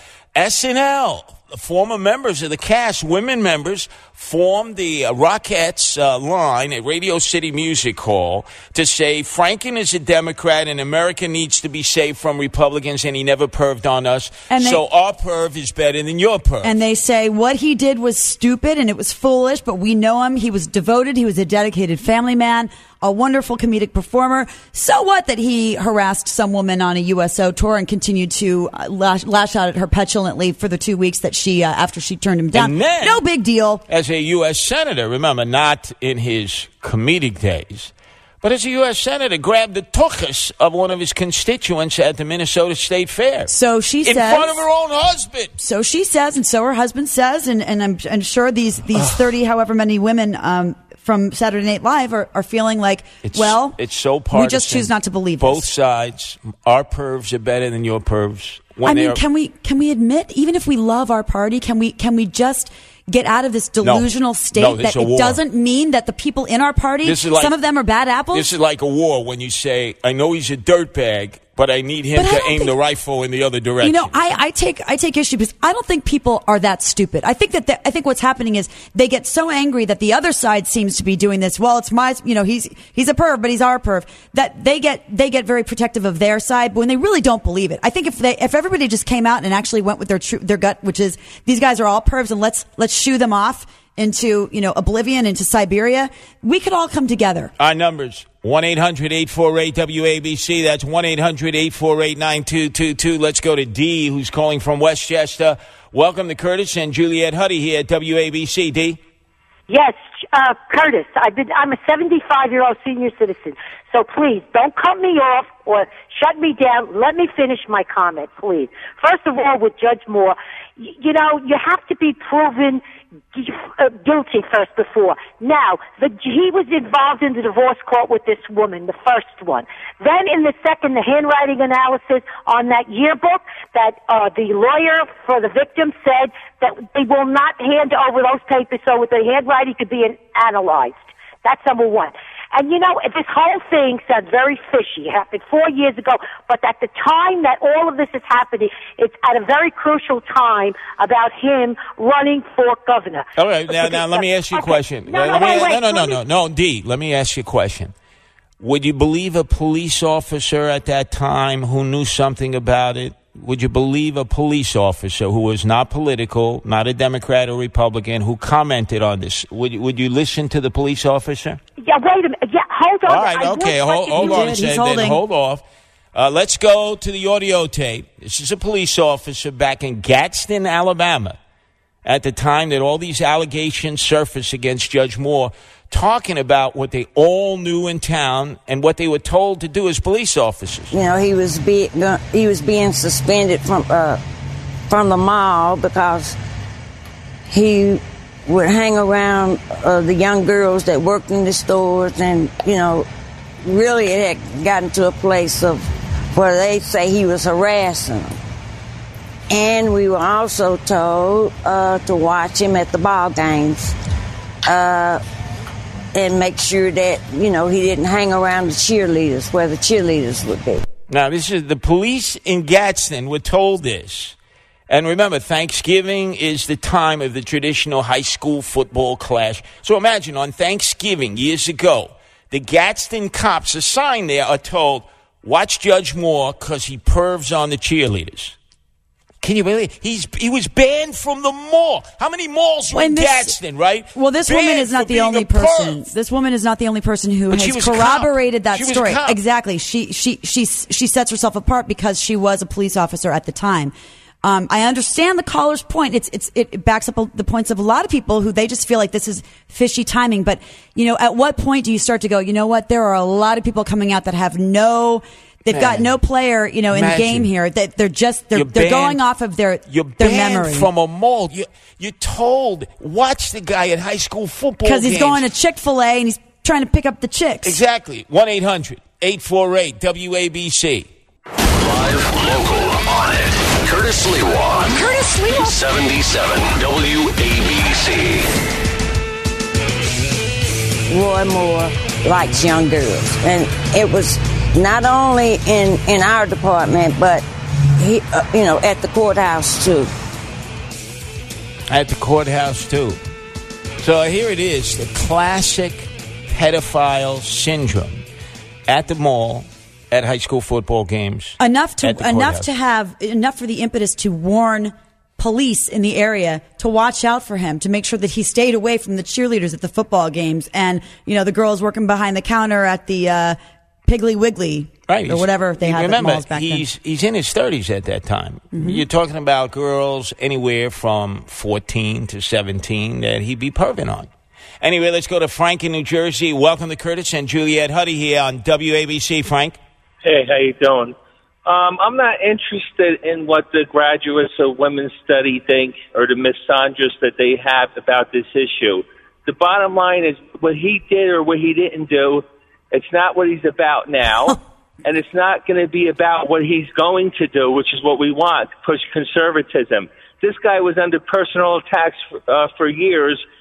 SNL, former members of the cast, women members, formed the Rockettes line at Radio City Music Hall to say Franken is a Democrat and America needs to be saved from Republicans and he never perved on us. So our perv is better than your perv. And they say what he did was stupid and it was foolish, but we know him. He was devoted. He was a dedicated family man, a wonderful comedic performer. So what that he harassed some woman on a USO tour and continued to lash out at her petulantly for the 2 weeks that she after she turned him down. And then, no big deal. As a U.S. Senator, remember, not in his comedic days, but as a U.S. Senator, grabbed the tuchus of one of his constituents at the Minnesota State Fair. So she says, in front of her own husband. So she says, and so her husband says, and I'm sure these 30 however many women from Saturday Night Live are feeling like, it's so partisan. We just choose not to believe both sides. Our pervs are better than your pervs. Can we admit, even if we love our party, can we just get out of this delusional state that it doesn't mean that the people in our party, some of them are bad apples? This is like a war when you say, I know he's a dirtbag, but I need him to aim the rifle in the other direction. You know, I take issue because I don't think people are that stupid. I think I think what's happening is they get so angry that the other side seems to be doing this. Well, it's my, you know, he's a perv, but he's our perv. That they get very protective of their side, but when they really don't believe it. I think if everybody just came out and actually went with their gut, which is these guys are all pervs, and let's shoo them off into, you know, oblivion, into Siberia, we could all come together. Our numbers, 1-800-848-WABC. That's 1-800-848-9222. Let's go to D, who's calling from Westchester. Welcome to Curtis and Juliet Huddy here at WABC. D? Yes, Curtis, I'm a 75-year-old senior citizen. So please, don't cut me off or shut me down. Let me finish my comment, please. First of all, with Judge Moore, you know, you have to be proven guilty first before. Now, he was involved in the divorce court with this woman, the first one. Then in the second, the handwriting analysis on that yearbook, that the lawyer for the victim said that they will not hand over those papers so the handwriting could be analyzed. That's number one. And, you know, this whole thing sounds very fishy. It happened 4 years ago, but at the time that all of this is happening, it's at a very crucial time about him running for governor. All right, now let me ask you a question. No, D, let me ask you a question. Would you believe a police officer at that time who knew something about it? Would you believe a police officer who was not political, not a Democrat or Republican, who commented on this? Would you listen to the police officer? Yeah, wait a minute. Yeah, hold on. All right, okay, hold on. Then hold off. Let's go to the audio tape. This is a police officer back in Gadsden, Alabama, at the time that all these allegations surfaced against Judge Moore, talking about what they all knew in town and what they were told to do as police officers. You know, he was being suspended from the mall because he would hang around the young girls that worked in the stores, and, you know, really it had gotten to a place of where they say he was harassing them. And we were also told to watch him at the ball games and make sure that, you know, he didn't hang around the cheerleaders where the cheerleaders would be. Now, this is the police in Gadsden were told this. And remember, Thanksgiving is the time of the traditional high school football clash. So imagine on Thanksgiving years ago, the Gadsden cops assigned there are told, watch Judge Moore because he pervs on the cheerleaders. Can you believe he was banned from the mall? How many malls are in Gadsden, right? Well, this woman is not the only person. This woman is not the only person who has corroborated that story. Exactly. She sets herself apart because she was a police officer at the time. I understand the caller's point. It backs up the points of a lot of people who they just feel like this is fishy timing. But, you know, at what point do you start to go, you know what? There are a lot of people coming out that have they've got no player, you know, in the game here. That they're going off of their memory. From a mall. You're told, watch the guy at high school football because he's going to Chick-fil-A and he's trying to pick up the chicks. Exactly. 1-800-848-WABC. Live, local, on it. Curtis Lewa. 77 WABC. Roy Moore likes young girls, and it was not only in our department, but he, you know, at the courthouse too. At the courthouse too. So here it is, the classic pedophile syndrome at the mall. At high school football games. Enough for the impetus to warn police in the area to watch out for him, to make sure that he stayed away from the cheerleaders at the football games and, you know, the girls working behind the counter at the Piggly Wiggly, right, or whatever they had at malls back then. He's in his 30s at that time. Mm-hmm. You're talking about girls anywhere from 14 to 17 that he'd be perving on. Anyway, let's go to Frank in New Jersey. Welcome to Curtis and Juliet Huddy here on WABC. Frank? Hey, how you doing? I'm not interested in what the graduates of women's study think or the Miss Sandras that they have about this issue. The bottom line is what he did or what he didn't do, it's not what he's about now, and it's not going to be about what he's going to do, which is what we want, push conservatism. This guy was under personal attacks for years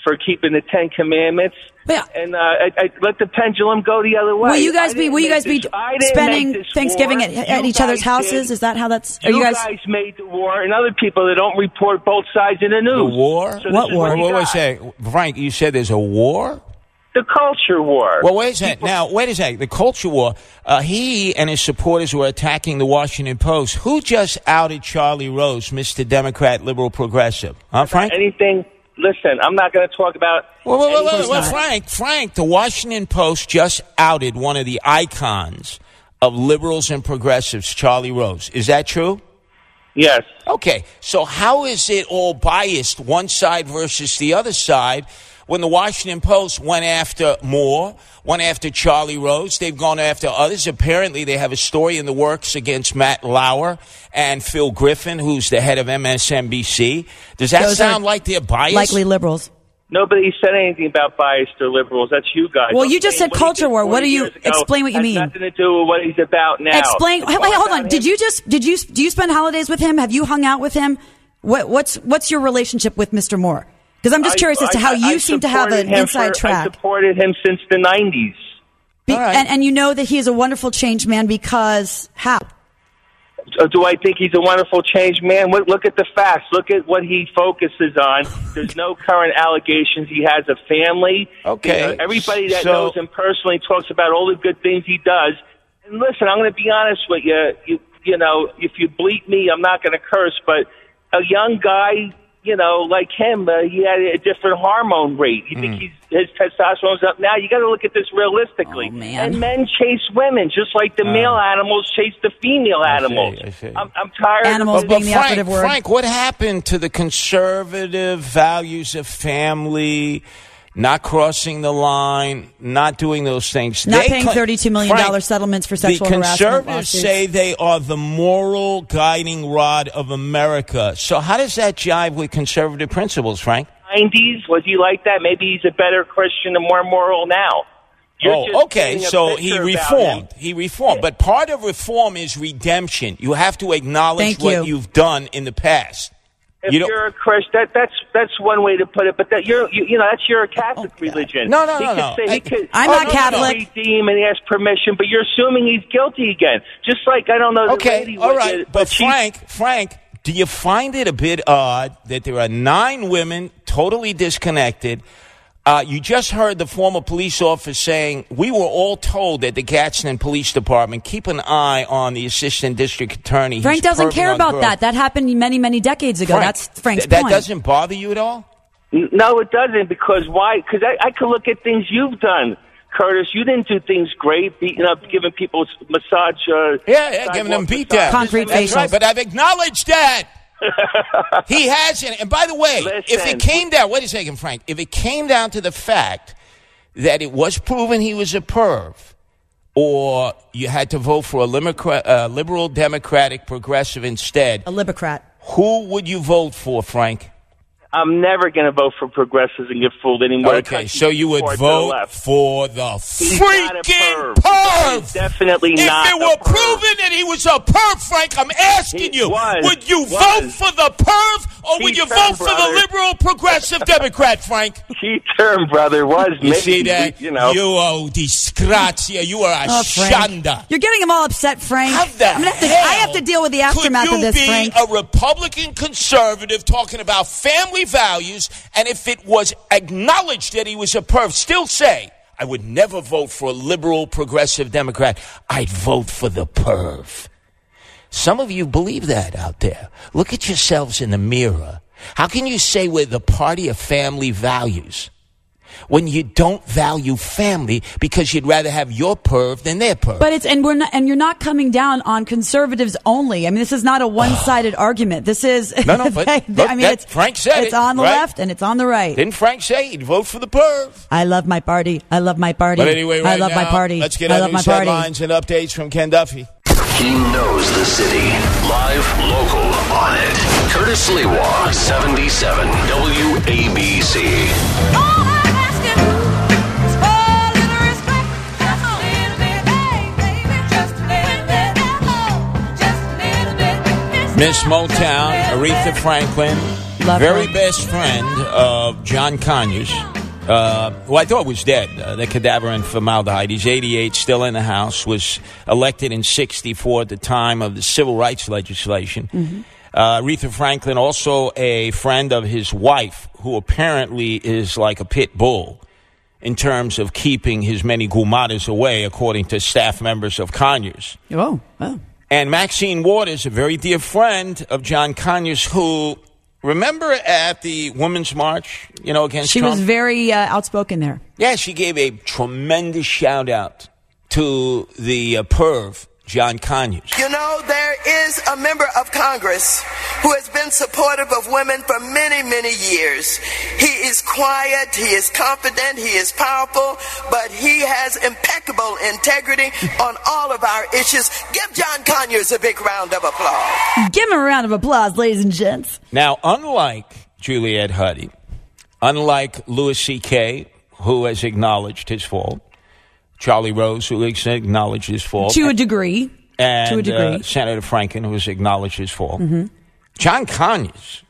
for keeping the Ten Commandments. Yeah. And I let the pendulum go the other way. Will you guys be spending Thanksgiving at each other's houses? Is that how that's? You guys made the war, and other people that don't report both sides in the news. The war? So What war? What was that? Frank, you said there's a war? The culture war. Well, wait a second. Now, wait a second. The culture war. He and his supporters were attacking the Washington Post. Who just outed Charlie Rose, Mr. Democrat, liberal, progressive? Huh, Frank? Anything? Listen, I'm not going to talk about. Well, Frank, the Washington Post just outed one of the icons of liberals and progressives, Charlie Rose. Is that true? Yes. Okay. So how is it all biased, one side versus the other side? When the Washington Post went after Moore, went after Charlie Rose, they've gone after others. Apparently, they have a story in the works against Matt Lauer and Phil Griffin, who's the head of MSNBC. Does that sound like they're biased? Likely liberals. Nobody said anything about biased or liberals. That's you guys. Well, you just said culture war. What do you explain? What you mean? Has nothing to do with what he's about now. Explain. Wait, hold on. Do you spend holidays with him? Have you hung out with him? What's your relationship with Mr. Moore? Because I'm just curious as to how you seem to have an inside track. I supported him since the 90s. And you know that he is a wonderful changed man because how? Do I think he's a wonderful changed man? Look at the facts. Look at what he focuses on. There's no current allegations. He has a family. Okay. Everybody that knows him personally talks about all the good things he does. And listen, I'm going to be honest with you. You know, if you bleep me, I'm not going to curse, but a young guy, you know, like him, he had a different hormone rate. You think his testosterone's up now? You got to look at this realistically. Oh, man. And men chase women just like the male animals chase the female animals. I see. I'm tired. Animals being the operative word. Frank, what happened to the conservative values of family? Not crossing the line, not doing those things. Not paying $32 million settlements for sexual harassment. The conservatives say they are the moral guiding rod of America. So how does that jive with conservative principles, Frank? 90s, was he like that? Maybe he's a better Christian and more moral now. Okay, so he reformed. He reformed. But part of reform is redemption. You have to acknowledge what you've done in the past. If you're a Christian, that's one way to put it. But that that's your Catholic religion. No. I'm not Catholic. Redeem and ask permission, but you're assuming he's guilty again. Just like I don't know. Okay, all right. But Frank, do you find it a bit odd that there are 9 women totally disconnected? You just heard the former police officer saying, we were all told at the Gadsden Police Department, keep an eye on the assistant district attorney. Frank doesn't care about that. That happened many, many decades ago. That's Frank's point. That doesn't bother you at all? No, it doesn't. Because why? Because I could look at things you've done. Curtis, you didn't do things great, beating up, giving people massage. Giving them beatdowns. Concrete facials. Right, but I've acknowledged that. He hasn't. And by the way, if it came down, wait a second, Frank, if it came down to the fact that it was proven he was a perv, or you had to vote for a liberal, democratic, progressive instead. A libocrat. Who would you vote for, Frank? I'm never going to vote for progressives and get fooled anymore. Okay, so you would vote for the freaking perv. He's definitely not. If it were proven that he was a perv, Frank, I'm asking you, would you vote for the perv or would you vote for the liberal, progressive Democrat, Frank? Key term, brother, was you see that? You are disgrazia. You are a shanda. You're getting them all upset, Frank. I have to deal with the aftermath of this, Frank. Could you be a Republican conservative talking about family values, and if it was acknowledged that he was a perv, still say, I would never vote for a liberal, progressive Democrat. I'd vote for the perv. Some of you believe that out there. Look at yourselves in the mirror. How can you say we're the party of family values when you don't value family because you'd rather have your perv than their perv? But you're not coming down on conservatives only. I mean, this is not a one-sided argument. This is no. But Frank said it's on the left and it's on the right. Didn't Frank say he'd vote for the perv? I love my party. I love my party. But anyway, I love my party. Let's get our news headlines and updates from Ken Duffy. He knows the city. Live, local, on it. Curtis Lewa, 77 WABC. Miss Motown, Aretha Franklin, Love very her. best friend of John Conyers, who I thought was dead, the cadaver in formaldehyde. He's 88, still in the House, was elected in 64 at the time of the civil rights legislation. Mm-hmm. Aretha Franklin, also a friend of his wife, who apparently is like a pit bull in terms of keeping his many gumadas away, according to staff members of Conyers. Oh. And Maxine Waters, a very dear friend of John Conyers, who, remember at the Women's March, against She Trump? was very outspoken there. Yeah, she gave a tremendous shout-out to the perv, John Conyers. You know, there is a member of Congress who has been supportive of women for many, many years. He is quiet, he is confident, he is powerful, but he has impeccable integrity on all of our issues. Give John Conyers a big round of applause. Give him a round of applause, ladies and gents. Now, unlike Juliette Huddy, unlike Louis C.K., who has acknowledged his fault, Charlie Rose, who has acknowledged his fault. To a degree. And Senator Franken, who has acknowledged his fault. Mm-hmm. John Conyers,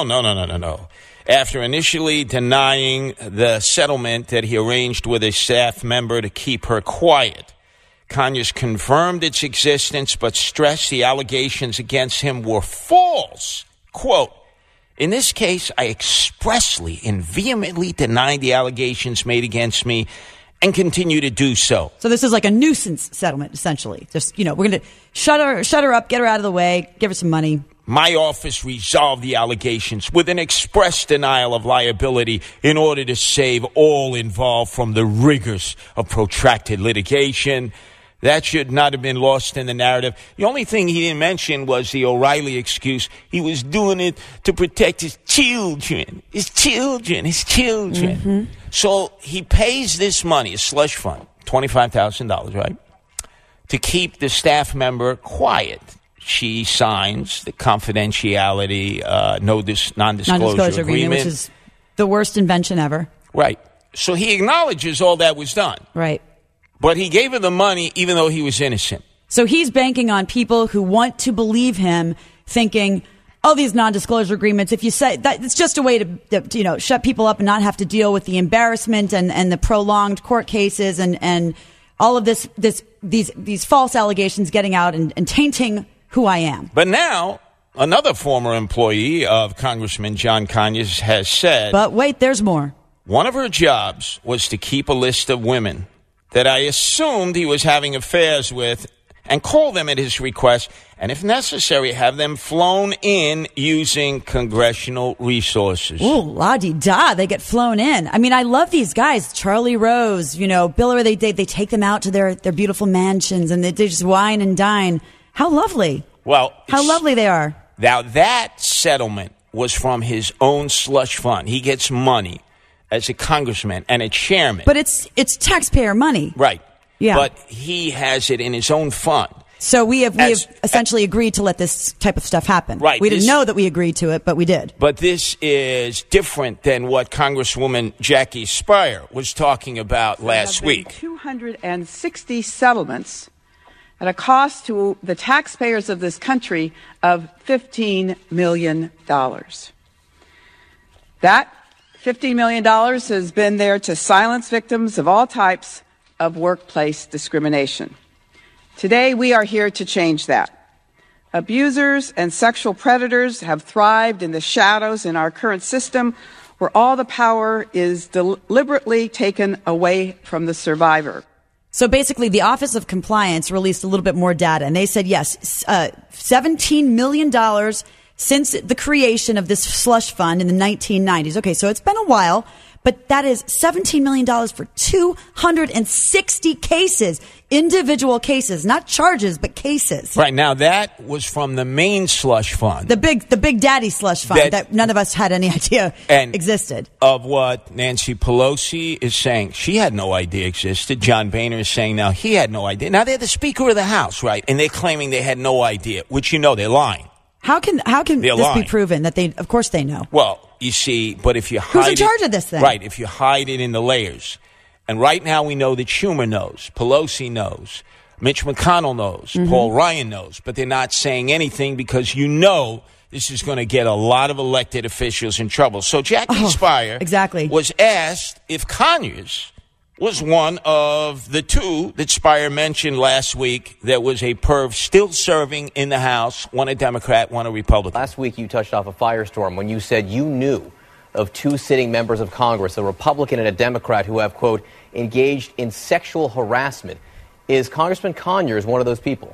no. After initially denying the settlement that he arranged with a staff member to keep her quiet, Conyers confirmed its existence but stressed the allegations against him were false. Quote, "In this case, I expressly and vehemently deny the allegations made against me and continue to do so." So this is like a nuisance settlement, essentially. Just, we're going to shut her up, get her out of the way, give her some money. "My office resolved the allegations with an express denial of liability in order to save all involved from the rigors of protracted litigation." That should not have been lost in the narrative. The only thing he didn't mention was the O'Reilly excuse. He was doing it to protect his children. Mm-hmm. So he pays this money, a slush fund, $25,000, right, to keep the staff member quiet. She signs the confidentiality, non-disclosure agreement, which is the worst invention ever. Right. So he acknowledges all that was done. Right. But he gave her the money even though he was innocent. So he's banking on people who want to believe him, thinking, oh, these non-disclosure agreements, if you say that, it's just a way to shut people up and not have to deal with the embarrassment and the prolonged court cases and all of these false allegations getting out and tainting who I am. But now, another former employee of Congressman John Conyers has said... But wait, there's more. One of her jobs was to keep a list of women that I assumed he was having affairs with and call them at his request, and if necessary, have them flown in using congressional resources. Ooh, la-di-da, they get flown in. I mean, I love these guys. Charlie Rose, Bill, or they take them out to their beautiful mansions, and they just wine and dine. How lovely. Well, how lovely they are. Now, that settlement was from his own slush fund. He gets money as a congressman and a chairman. But it's taxpayer money. Right. Yeah. But he has it in his own fund. So we have essentially agreed to let this type of stuff happen. Right. We didn't know that we agreed to it, but we did. But this is different than what Congresswoman Jackie Speier was talking about last week. 260 settlements at a cost to the taxpayers of this country of $15 million. That $15 million has been there to silence victims of all types of workplace discrimination. Today, we are here to change that. Abusers and sexual predators have thrived in the shadows in our current system where all the power is deliberately taken away from the survivor. So basically, the Office of Compliance released a little bit more data, and they said, yes, $17 million since the creation of this slush fund in the 1990s. Okay, so it's been a while, but that is $17 million for 260 cases, individual cases, not charges, but cases. Right, now that was from the main slush fund. The big daddy slush fund that none of us had any idea existed. Of what Nancy Pelosi is saying. She had no idea existed. John Boehner is saying now he had no idea. Now they're the Speaker of the House, right? And they're claiming they had no idea, which they're lying. How can this lying. be proven that of course they know? Well, you see, but if you hide who's in charge of this thing? Right, if you hide it in the layers. And right now we know that Schumer knows, Pelosi knows, Mitch McConnell knows, Paul Ryan knows, but they're not saying anything because this is going to get a lot of elected officials in trouble. So Jackie Spire was asked if Conyers was one of the two that Spire mentioned last week that was a perv still serving in the House, one a Democrat, one a Republican. Last week you touched off a firestorm when you said you knew of two sitting members of Congress, a Republican and a Democrat, who have, quote, engaged in sexual harassment. Is Congressman Conyers one of those people?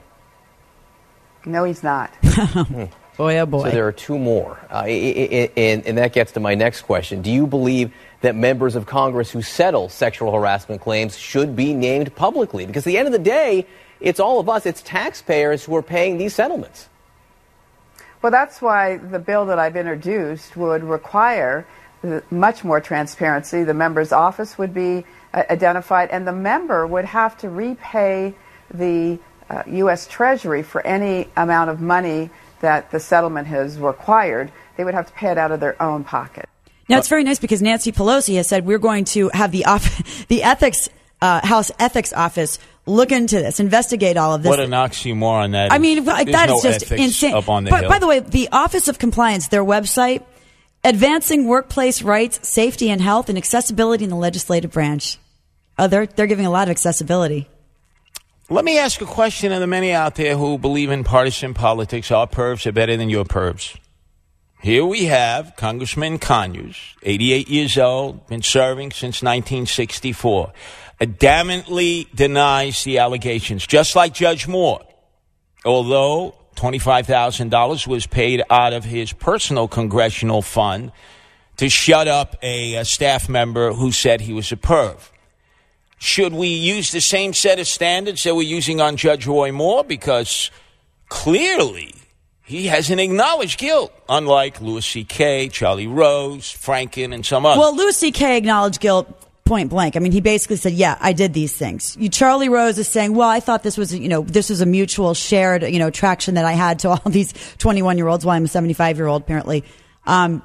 No, he's not. Boy, oh boy. So there are two more. And that gets to my next question. Do you believe that members of Congress who settle sexual harassment claims should be named publicly? Because at the end of the day, it's all of us, it's taxpayers who are paying these settlements. Well, that's why the bill that I've introduced would require much more transparency. The member's office would be identified, and the member would have to repay the U.S. Treasury for any amount of money that the settlement has required. They would have to pay it out of their own pocket. Now, it's very nice because Nancy Pelosi has said we're going to have the ethics House Ethics Office look into this, investigate all of this. What an oxymoron that is. I mean, that is just insane. Up on the but hill. by the way, the Office of Compliance, their website, advancing workplace rights, safety, and health and accessibility in the legislative branch. Oh, they're giving a lot of accessibility. Let me ask a question to the many out there who believe in partisan politics. Our pervs are better than your pervs. Here we have Congressman Conyers, 88 years old, been serving since 1964, adamantly denies the allegations, just like Judge Moore. Although $25,000 was paid out of his personal congressional fund to shut up a staff member who said he was a perv. Should we use the same set of standards that we're using on Judge Roy Moore? Because clearly he hasn't acknowledged guilt, unlike Louis C.K., Charlie Rose, Franken, and some others. Well, Louis C.K. acknowledged guilt point blank. I mean, he basically said, yeah, I did these things. Charlie Rose is saying, well, I thought this was, this was a mutual shared, attraction that I had to all these 21-year-olds while I'm a 75-year-old, apparently. And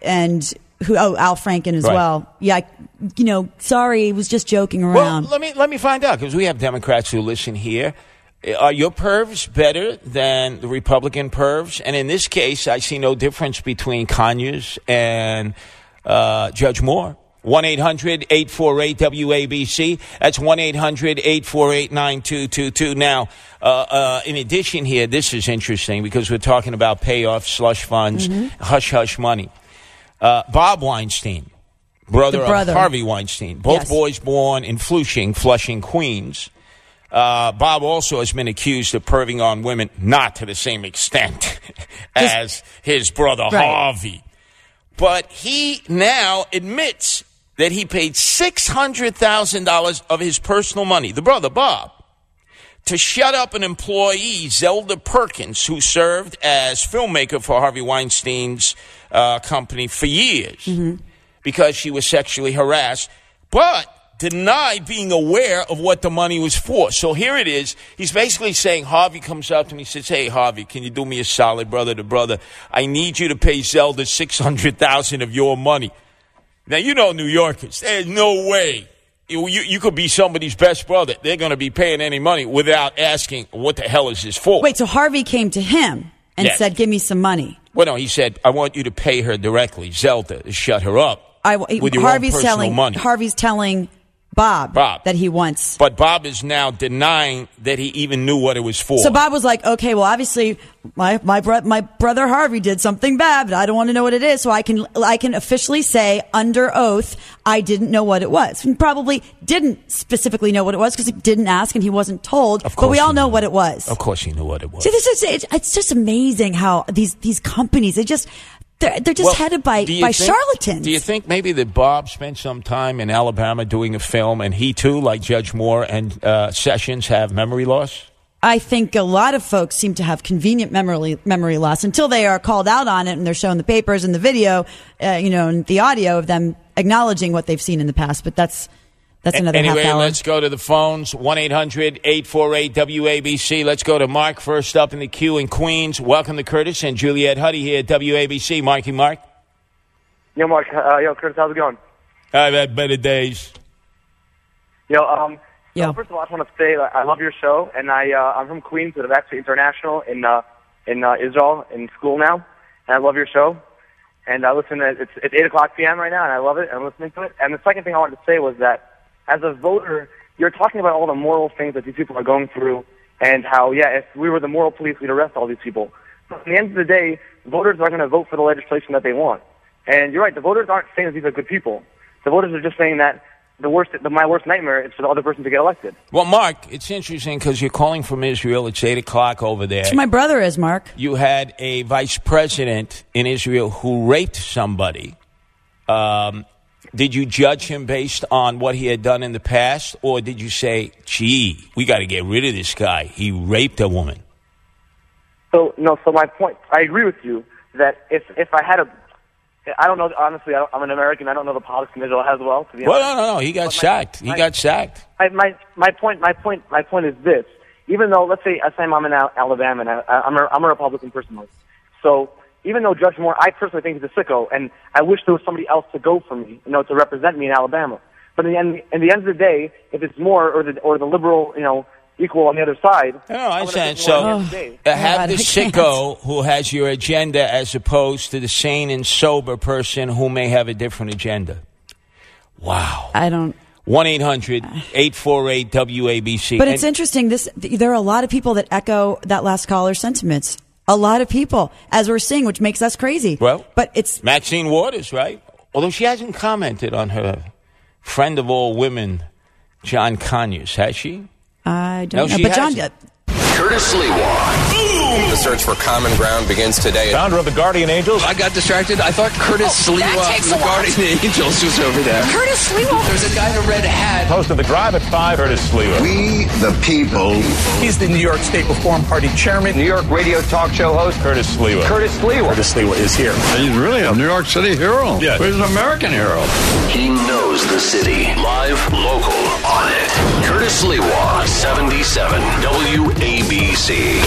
Al Franken as well. Yeah, sorry, he was just joking around. Well, let me find out, because we have Democrats who listen here. Are your pervs better than the Republican pervs? And in this case, I see no difference between Conyers and Judge Moore. 1-800-848-WABC. That's 1-800-848-9222. Now, in addition here, this is interesting because we're talking about payoff, slush funds, hush-hush money. Bob Weinstein, brother of Harvey Weinstein, both boys born in Flushing, Queens. Bob also has been accused of perving on women, not to the same extent as his brother Harvey. But he now admits that he paid $600,000 of his personal money, the brother Bob, to shut up an employee, Zelda Perkins, who served as filmmaker for Harvey Weinstein's company for years because she was sexually harassed, but denied being aware of what the money was for. So here it is. He's basically saying, Harvey comes up to me and says, hey, Harvey, can you do me a solid, brother to brother? I need you to pay Zelda $600,000 of your money. Now, New Yorkers, there's no way you could be somebody's best brother. They're going to be paying any money without asking, what the hell is this for? Wait, so Harvey came to him and said, give me some money. Well, no, he said, I want you to pay her directly, Zelda, to shut her up with your own personal money. Harvey's telling Bob that he wants. But Bob is now denying that he even knew what it was for. So Bob was like, okay, well, obviously my brother Harvey did something bad, but I don't want to know what it is, so I can officially say under oath I didn't know what it was. And probably didn't specifically know what it was because he didn't ask and he wasn't told, but we all know what it was. Of course he knew what it was. See, it's just amazing how these companies, they're just headed by charlatans. Do you think maybe that Bob spent some time in Alabama doing a film and he too, like Judge Moore and Sessions, have memory loss? I think a lot of folks seem to have convenient memory loss until they are called out on it and they're shown the papers and the video, and the audio of them acknowledging what they've seen in the past. But that's another half hour. Anyway, let's go to the phones. 1-800-848-WABC. Let's go to Mark first up in the queue in Queens. Welcome to Curtis and Juliet Huddy here at WABC. Mark. Yo, Mark. Curtis, how's it going? I've had better days. So first of all, I just want to say I love your show, and I'm from Queens, but I'm actually international in Israel in school now. and I love your show. And I listen to it's 8 o'clock p.m. right now, and I love it. I'm listening to it. And the second thing I wanted to say was that as a voter, you're talking about all the moral things that these people are going through, and how, if we were the moral police, we'd arrest all these people. But at the end of the day, voters are going to vote for the legislation that they want. And you're right, the voters aren't saying that these are good people. The voters are just saying that my worst nightmare is for the other person to get elected. Well, Mark, it's interesting because you're calling from Israel. It's 8 o'clock over there. That's where my brother is, Mark. You had a vice president in Israel who raped somebody. Did you judge him based on what he had done in the past, or did you say, gee, we got to get rid of this guy. He raped a woman. So my point, I agree with you that if I had I don't know, honestly, I'm an American, I don't know the politics in Israel as well, to be honest. Well, no, he got sacked. He got sacked. My point is this. Even though, let's say I'm in Alabama, and I'm a Republican personally. So even though Judge Moore, I personally think he's a sicko, and I wish there was somebody else to go for me, to represent me in Alabama. But in the end of the day, if it's Moore or the liberal, equal on the other side. No, I understand. So have the sicko who has your agenda as opposed to the sane and sober person who may have a different agenda. Wow. I don't. 1-800-848-WABC. But it's interesting. There are a lot of people that echo that last caller's sentiments. A lot of people, as we're seeing, which makes us crazy. Well, but it's Maxine Waters, right? Although she hasn't commented on her friend of all women, John Conyers, has she? I don't know, but John did. Curtis Lewa. The search for common ground begins today. Founder of the Guardian Angels. I got distracted. I thought Curtis Lewa, the Guardian Angels, was over there. Curtis Lewa. There's a guy in a red hat. Host of the Drive at 5, Curtis Lewa. We, the people. He's the New York State Reform Party chairman. New York radio talk show host, Curtis Lewa. Curtis Lewa. Curtis Lewa is here. He's really a New York City hero. Yeah. He's an American hero. He knows the city. Live, local, on it. Curtis Lewa, 77 WABC.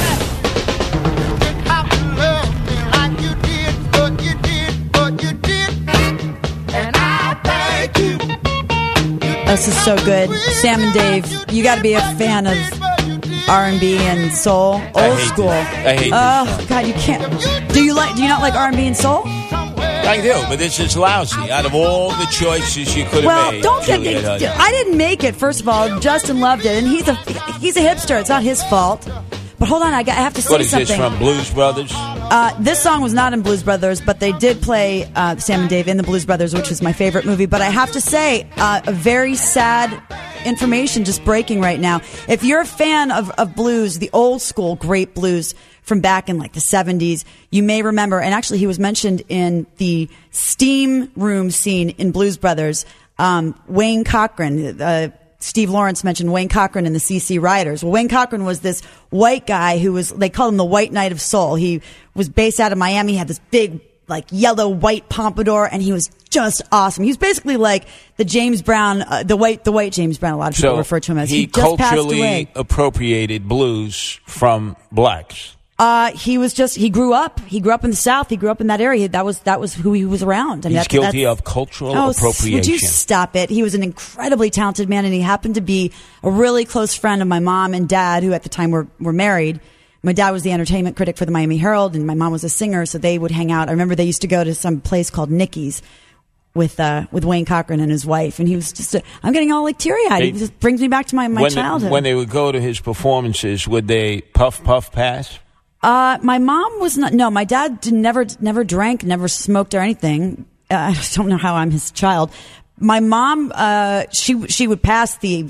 This is so good. Sam and Dave, you got to be a fan of R&B and soul, old school. I hate this. God, you can't. Do you not like R&B and soul? I do, but this is lousy. Out of all the choices you could have made, don't get. I didn't make it. First of all, Justin loved it, and he's a hipster. It's not his fault. But hold on, I have to say something. What is this from Blues Brothers? This song was not in Blues Brothers, but they did play Sam and Dave in the Blues Brothers, which is my favorite movie. But I have to say, a very sad information just breaking right now. If you're a fan of blues, the old school great blues from back in like the 70s, you may remember, and actually he was mentioned in the steam room scene in Blues Brothers, Wayne Cochran, Steve Lawrence mentioned Wayne Cochran in the CC Riders. Well, Wayne Cochran was this white guy they called him the White Knight of Soul. He was based out of Miami. He had this big, like, yellow white pompadour, and he was just awesome. He was basically like the James Brown, the white James Brown. A lot of people refer to him as. He just passed away. culturally appropriated blues from blacks. He grew up in the South. He grew up in that area. That was who he was around. He's guilty of cultural appropriation. Would you stop it? He was an incredibly talented man, and he happened to be a really close friend of my mom and dad, who at the time were married. My dad was the entertainment critic for the Miami Herald, and my mom was a singer, so they would hang out. I remember they used to go to some place called Nicky's with Wayne Cochran and his wife, and he was just I'm getting all like teary-eyed. It just brings me back to my childhood. When they would go to his performances, would they puff pass? My mom was not. No, my dad never drank, never smoked or anything. I just don't know how I'm his child. My mom, she would pass the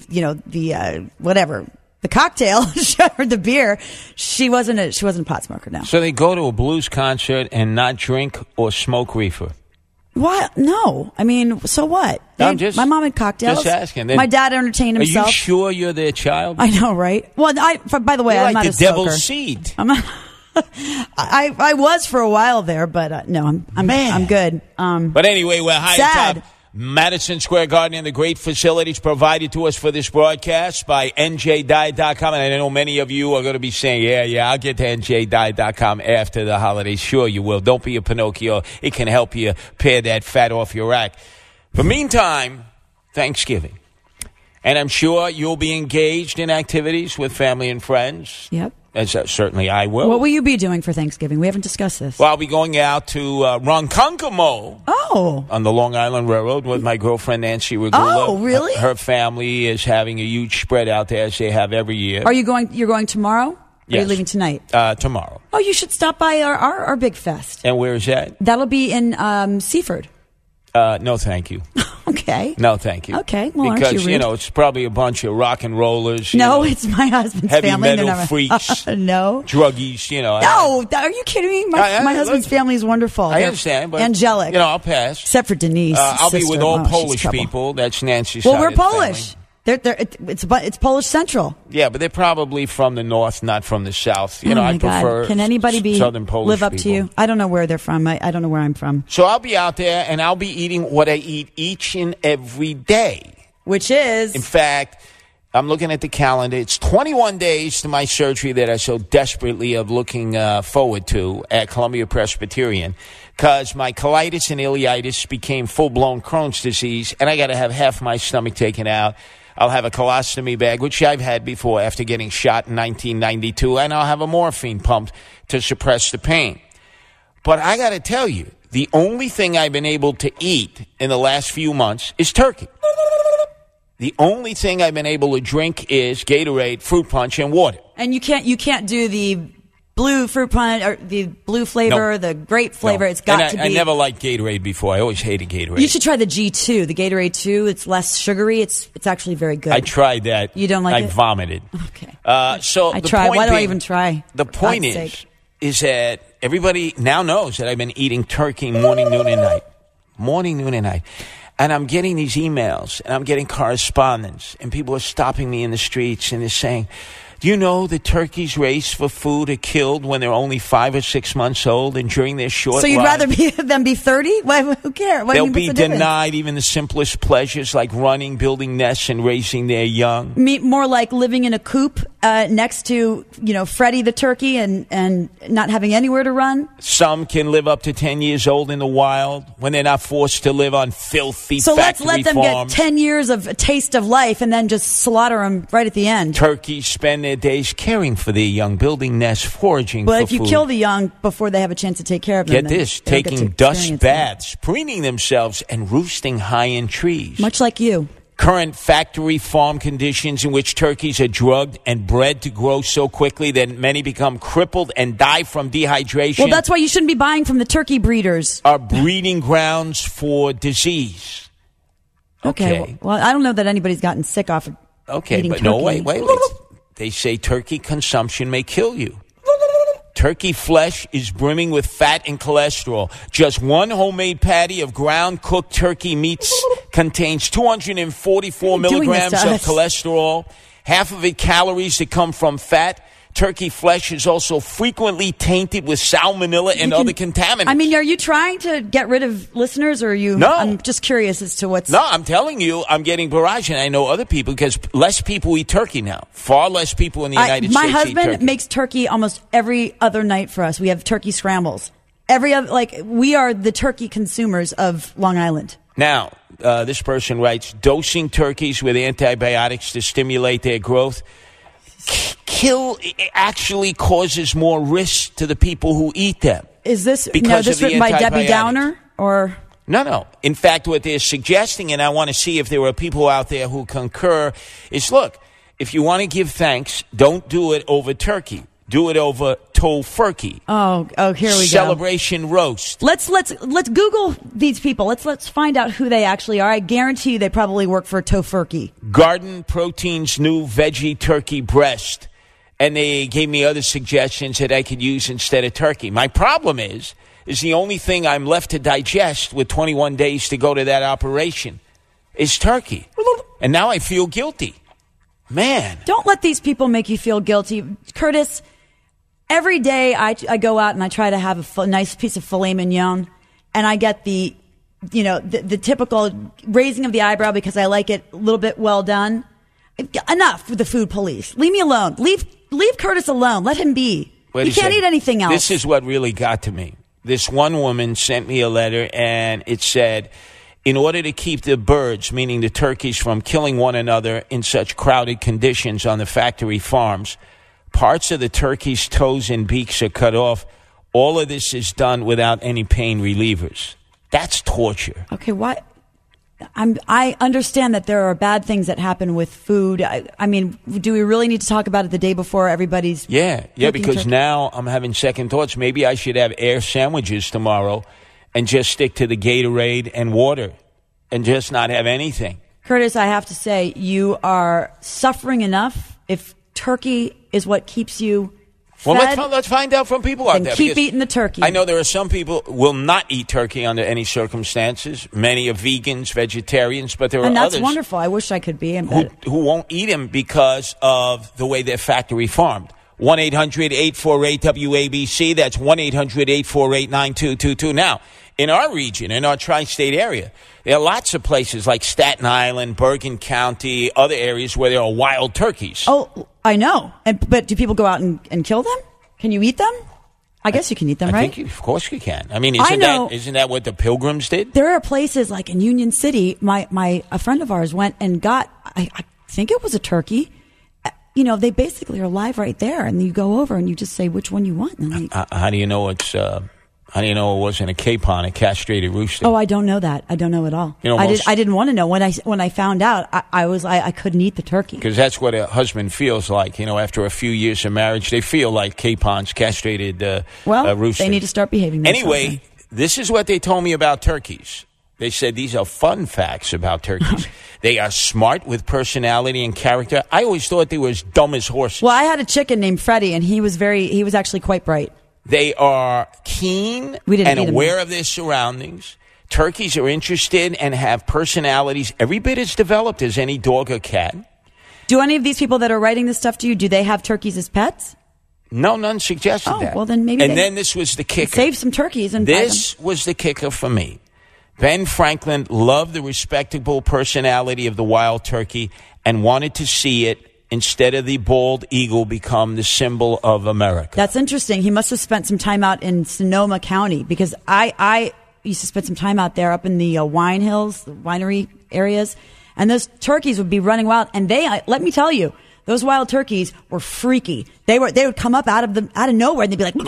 cocktail or the beer. She wasn't a pot smoker. No. So they go to a blues concert and not drink or smoke reefer. What? No. I mean, so what? My mom had cocktails. Just asking. My dad entertained himself. Are you sure you're their child? I know, right? Well, by the way, you're I'm like not the a smoker. devil's seed. I'm not. I was for a while there, but no, I'm good. But anyway, we're high top. Madison Square Garden and the great facilities provided to us for this broadcast by NJDiet.com. And I know many of you are going to be saying, yeah, I'll get to NJDiet.com after the holidays. Sure you will. Don't be a Pinocchio. It can help you pare that fat off your rack. But meantime, Thanksgiving. And I'm sure you'll be engaged in activities with family and friends. Yep. Certainly I will. What will you be doing for Thanksgiving? We haven't discussed this. Well, I'll be going out to Ronkonkoma on the Long Island Railroad with my girlfriend Nancy Regula. Oh, really? Her family is having a huge spread out there, as they have every year. Are you going? You're going tomorrow? Yes. Are you leaving tonight? Tomorrow. Oh, you should stop by our big fest. And where is that? That'll be in Seaford. No, thank you. Okay. No, thank you. Okay. Well, because, aren't you rude? It's probably a bunch of rock and rollers. No, it's my husband's heavy family. Heavy metal freaks. No. Druggies, No, are you kidding me? My husband's family is wonderful. I understand, but angelic. I'll pass. Except for Denise. I'll be with all she's Polish trouble. people. That's Nancy's Well, side we're of the Polish. family. It's Polish Central. Yeah, but they're probably from the north, not from the south. Oh my I prefer God. Can anybody Southern Polish live up people. to you? I don't know where they're from. I don't know where I'm from. So I'll be out there, and I'll be eating what I eat each and every day. Which is? In fact, I'm looking at the calendar. It's 21 days to my surgery that I so desperately am looking forward to at Columbia Presbyterian, because my colitis and ileitis became full-blown Crohn's disease, and I got to have half my stomach taken out. I'll have a colostomy bag, which I've had before after getting shot in 1992, and I'll have a morphine pumped to suppress the pain. But I got to tell you, the only thing I've been able to eat in the last few months is turkey. The only thing I've been able to drink is Gatorade, fruit punch, and water. And you can't do the blue fruit punch or the blue flavor, the grape flavor. No. It's got to be. I never liked Gatorade before. I always hated Gatorade. You should try the G2, the Gatorade 2. It's less sugary. It's actually very good. I tried that. You don't like it? I vomited. Okay. So I the try. point Why do I being- even try? The point is that everybody now knows that I've been eating turkey morning, noon, and night. Morning, noon, and night. And I'm getting these emails, and I'm getting correspondence, and people are stopping me in the streets, and they're saying, do you know the turkeys raised for food are killed when they're only 5 or 6 months old and during their short So you'd lives? rather them be 30? Who cares? They'll be denied even the simplest pleasures like running, building nests, and raising their young. More like living in a coop next to, Freddie the turkey and not having anywhere to run. Some can live up to 10 years old in the wild when they're not forced to live on filthy So let's factory let them farms. get 10 years of a taste of life and then just slaughter them right at the end. Turkeys spend their days caring for their young, building nests, foraging But for if you food. kill the young before they have a chance to take care of them, Get then this, they don't get taking to dust experience baths, preening themselves, and roosting high in trees. it. Much like you. Current factory farm conditions in which turkeys are drugged and bred to grow so quickly that many become crippled and die from dehydration Well, that's why you shouldn't be buying from the turkey breeders. are breeding grounds for disease. Okay. Well, I don't know that anybody's gotten sick off of eating But turkey. no, wait. They say turkey consumption may kill you. Turkey flesh is brimming with fat and cholesterol. Just one homemade patty of ground cooked turkey meats contains 244 milligrams this to of us? cholesterol. Half of it calories that come from fat. Turkey flesh is also frequently tainted with salmonella and other contaminants. I mean, are you trying to get rid of listeners, or are you? No. I'm just curious as to what's. No, I'm telling you, I'm getting barrage, and I know other people because less people eat turkey now. Far less people in the United My States eat husband turkey. makes turkey almost every other night for us. We have turkey scrambles. We are the turkey consumers of Long Island. Now, this person writes, dosing turkeys with antibiotics to stimulate their growth actually causes more risk to the people who eat them. Is this Because this of the written by Debbie antibiotics. Downer or? No. In fact, what they're suggesting, and I want to see if there are people out there who concur, is look, if you want to give thanks, don't do it over turkey. Do it over tofurkey. Oh, here we go. Celebration roast. Let's Google these people. Let's find out who they actually are. I guarantee you they probably work for Tofurkey. Garden Protein's new veggie turkey breast. And they gave me other suggestions that I could use instead of turkey. My problem is the only thing I'm left to digest with 21 days to go to that operation is turkey. And now I feel guilty. Man. Don't let these people make you feel guilty. Curtis, every day I go out and I try to have a nice piece of filet mignon, and I get the typical raising of the eyebrow because I like it a little bit well done. Enough with the food police. Leave me alone. Leave Curtis alone. Let him be. He can't eat anything else. This is what really got to me. This one woman sent me a letter, and it said, in order to keep the birds, meaning the turkeys, from killing one another in such crowded conditions on the factory farms, Parts of the turkey's toes and beaks are cut off. All of this is done without any pain relievers. That's torture. Okay, why? I understand that there are bad things that happen with food. I mean, do we really need to talk about it the day before everybody's... Yeah, because now I'm having second thoughts. Maybe I should have air sandwiches tomorrow and just stick to the Gatorade and water and just not have anything. Curtis, I have to say, you are suffering enough. If turkey is what keeps you fed, well, let's find out from people out there. Keep eating the turkey. I know there are some people who will not eat turkey under any circumstances. Many are vegans, vegetarians, but there are others. And that's wonderful. I wish I could be. Who won't eat them because of the way they're factory farmed. 1-800-848-WABC. That's 1-800-848-9222. Now, in our region, in our tri-state area, there are lots of places like Staten Island, Bergen County, other areas where there are wild turkeys. Oh, I know. But do people go out and kill them? Can you eat them? I guess you can eat them, right? Of course you can. I mean, isn't that what the Pilgrims did? There are places like in Union City. A friend of ours went and got, I think it was a turkey. You know, they basically are live right there, and you go over and you just say which one you want. And how do you know it's? How do you know it wasn't a capon, a castrated rooster? Oh, I don't know that. I don't know at all. You know, I didn't want to know when I found out. I couldn't eat the turkey because that's what a husband feels like. You know, after a few years of marriage, they feel like capons, castrated roosters. They need to start behaving themselves. Anyway, this is what they told me about turkeys. They said these are fun facts about turkeys. They are smart with personality and character. I always thought they were as dumb as horses. Well, I had a chicken named Freddie, and he was actually quite bright. They are keen and aware of their surroundings. Turkeys are interested and have personalities every bit as developed as any dog or cat. Do any of these people that are writing this stuff to you, do they have turkeys as pets? No, none suggested that. Well, then maybe. And then this was the kicker. Save some turkeys and this was the kicker for me. Ben Franklin loved the respectable personality of the wild turkey and wanted to see it, instead of the bald eagle, become the symbol of America. That's interesting. He must have spent some time out in Sonoma County, because I used to spend some time out there up in the wine hills, the winery areas, and those turkeys would be running wild. And let me tell you, those wild turkeys were freaky. They would come up out of nowhere, and they'd be like,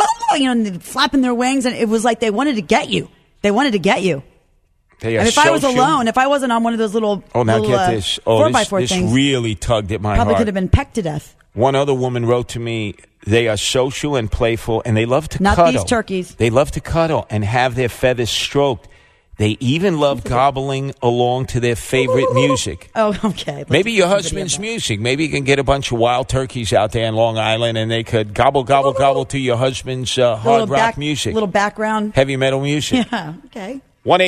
and they'd flapping their wings, and it was like they wanted to get you. They wanted to get you. And if I was alone, if I wasn't on one of those little, get this. 4x4 things, this really tugged at my heart. Probably could have been pecked to death. One other woman wrote to me, they are social and playful, and they love to cuddle. Not these turkeys. They love to cuddle and have their feathers stroked. They even love gobbling along to their favorite music. Oh, okay. Maybe your husband's music. Maybe you can get a bunch of wild turkeys out there in Long Island, and they could gobble, gobble, gobble to your husband's hard rock music. Little background. Heavy metal music. Yeah, okay.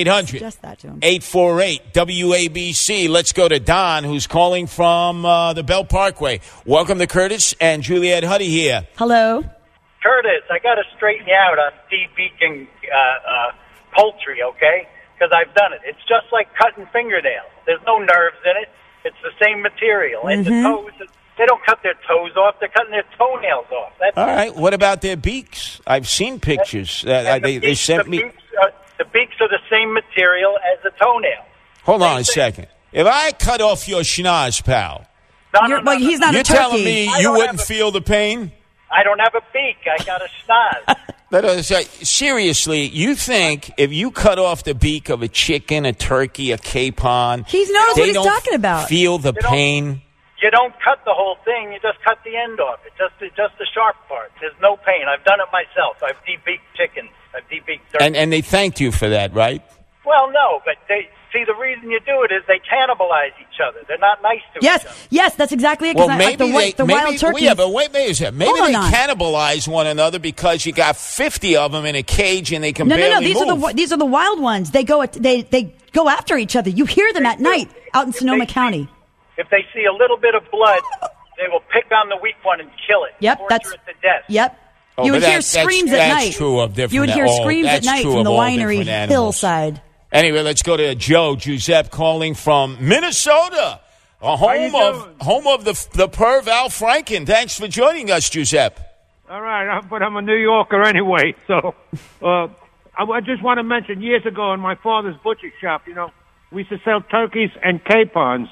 1-800-848-WABC. Let's go to Don, who's calling from the Bell Parkway. Welcome to Curtis and Juliet Huddy here. Hello. Curtis, I got to straighten you out on debeaking poultry, okay? Because I've done it. It's just like cutting fingernails. There's no nerves in it. It's the same material. And the toes, they don't cut their toes off. They're cutting their toenails off. All right. What about their beaks? I've seen pictures. They sent me... The beaks are the same material as the toenail. Hold on a second. If I cut off your schnoz, pal, he's not you're a turkey. telling me you wouldn't feel the pain? I don't have a beak. I got a schnoz. Seriously, you think if you cut off the beak of a chicken, a turkey, a capon, he knows what he's talking about. Feel the pain? You don't cut the whole thing. You just cut the end off it, just the sharp part. There's no pain. I've done it myself. I've debeaked chickens. I've debeaked turkeys. And they thanked you for that, right? Well, no, but the reason you do it is they cannibalize each other. They're not nice to each other. Yes, that's exactly it. Well, maybe the wild turkeys. Yeah, but wait a second. Maybe they cannibalize one another because you got 50 of them in a cage and they can barely move. These are the wild ones. They go after each other. You hear them at night out in Sonoma County. If they see a little bit of blood, they will pick on the weak one and kill it. Yep, torture it to death. Yep. Oh, you would hear screams at night. That's true of different. You would hear screams at night from the winery hillside. Anyway, let's go to Joe Giuseppe calling from Minnesota, home of the perv Al Franken. Thanks for joining us, Giuseppe. All right, but I'm a New Yorker anyway, so I just want to mention years ago in my father's butcher shop, we used to sell turkeys and capons,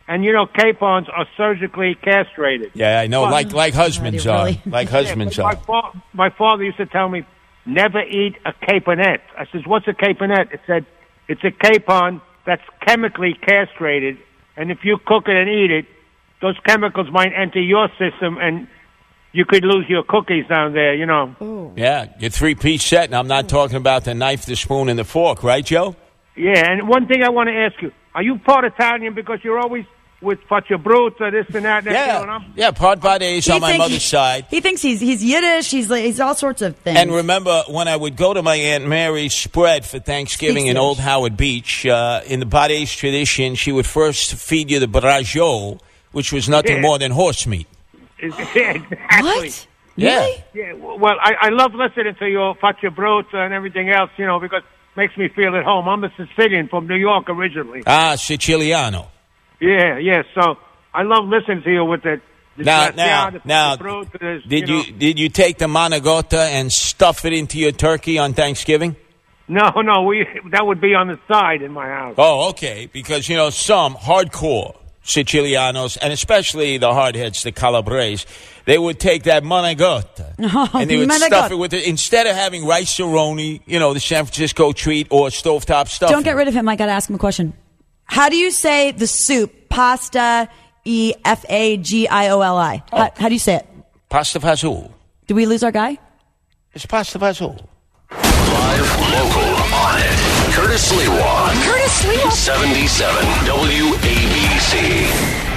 And capons are surgically castrated. Yeah, I know. Like husbands are. Like husbands are. My father used to tell me, never eat a caponette. I says, what's a caponette? It said, it's a capon that's chemically castrated, and if you cook it and eat it, those chemicals might enter your system, and you could lose your cookies down there, Ooh. Yeah, your 3-piece set, and I'm not talking about the knife, the spoon, and the fork, right, Joe? Yeah, and one thing I want to ask you, are you part Italian because you're always with Faccia Brutta, this and that? Yeah, part Bades on my mother's side. He thinks he's Yiddish, he's all sorts of things. And remember, when I would go to my Aunt Mary's spread for Thanksgiving in Old Howard Beach, in the Bades tradition, she would first feed you the braciole, which was nothing more than horse meat. Exactly. What? Yeah. Really? Yeah, well, I love listening to your Faccia Brutta and everything else, because it makes me feel at home. I'm a Sicilian from New York originally. Ah, Siciliano. Yeah. So I love listening to you with the Now, did you take the manigotta and stuff it into your turkey on Thanksgiving? No, that would be on the side in my house. Oh, okay, because some hardcore Sicilianos, and especially the hardheads, the Calabrese, they would take that manigotta and they would stuff it with it instead of having rice-a-roni, the San Francisco treat or stovetop stuff. Don't get rid of him. I got to ask him a question. How do you say the soup? Pasta Efagioli. Oh. How do you say it? Pasta fazool. Did we lose our guy? It's pasta fazool. Live, local, on it. Curtis Lewa. 77 WABC.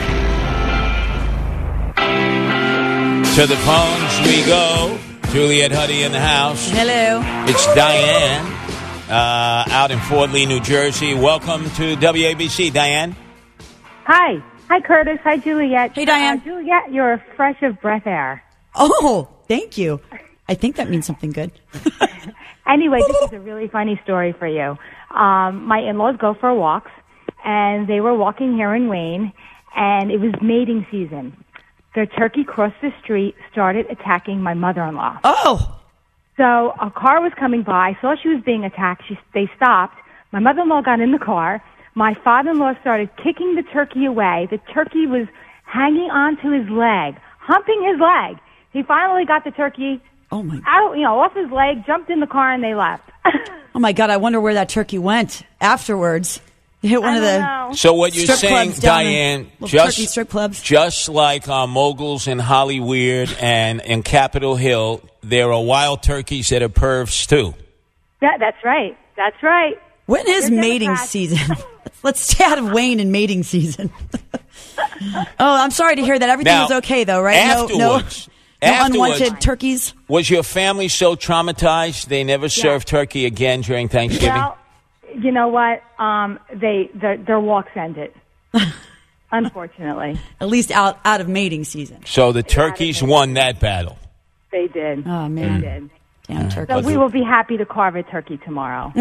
To the phones we go. Juliet Huddy in the house. Hello. It's Diane. Out in Fort Lee, New Jersey. Welcome to WABC, Diane. Hi, Curtis. Hi, Juliet. Hey, Diane. Juliet, you're a fresh of breath air. Oh, thank you. I think that means something good. Anyway, this is a really funny story for you. My in-laws go for walks, and they were walking here in Wayne, and it was mating season. Their turkey crossed the street, started attacking my mother-in-law. Oh! So a car was coming by, saw she was being attacked. They stopped. My mother-in-law got in the car. My father-in-law started kicking the turkey away. The turkey was hanging onto his leg, humping his leg. He finally got the turkey out, off his leg, jumped in the car, and they left. Oh, my God. I wonder where that turkey went afterwards. You hit one of the So what you're saying, Diane, turkey strip clubs. Just like Moguls in Hollywood and in Capitol Hill, there are wild turkeys that are pervs, too. Yeah, that's right. That's right. When is mating season? Let's stay out of Wayne in mating season. Oh, I'm sorry to hear that. Everything was okay, though, right? Afterwards, no unwanted turkeys? Was your family so traumatized they never served turkey again during Thanksgiving? Well, you know what? Their walks ended. Unfortunately. At least out of mating season. So the turkeys won that battle. They did. Oh, man. They did. Damn turkey. So we will be happy to carve a turkey tomorrow.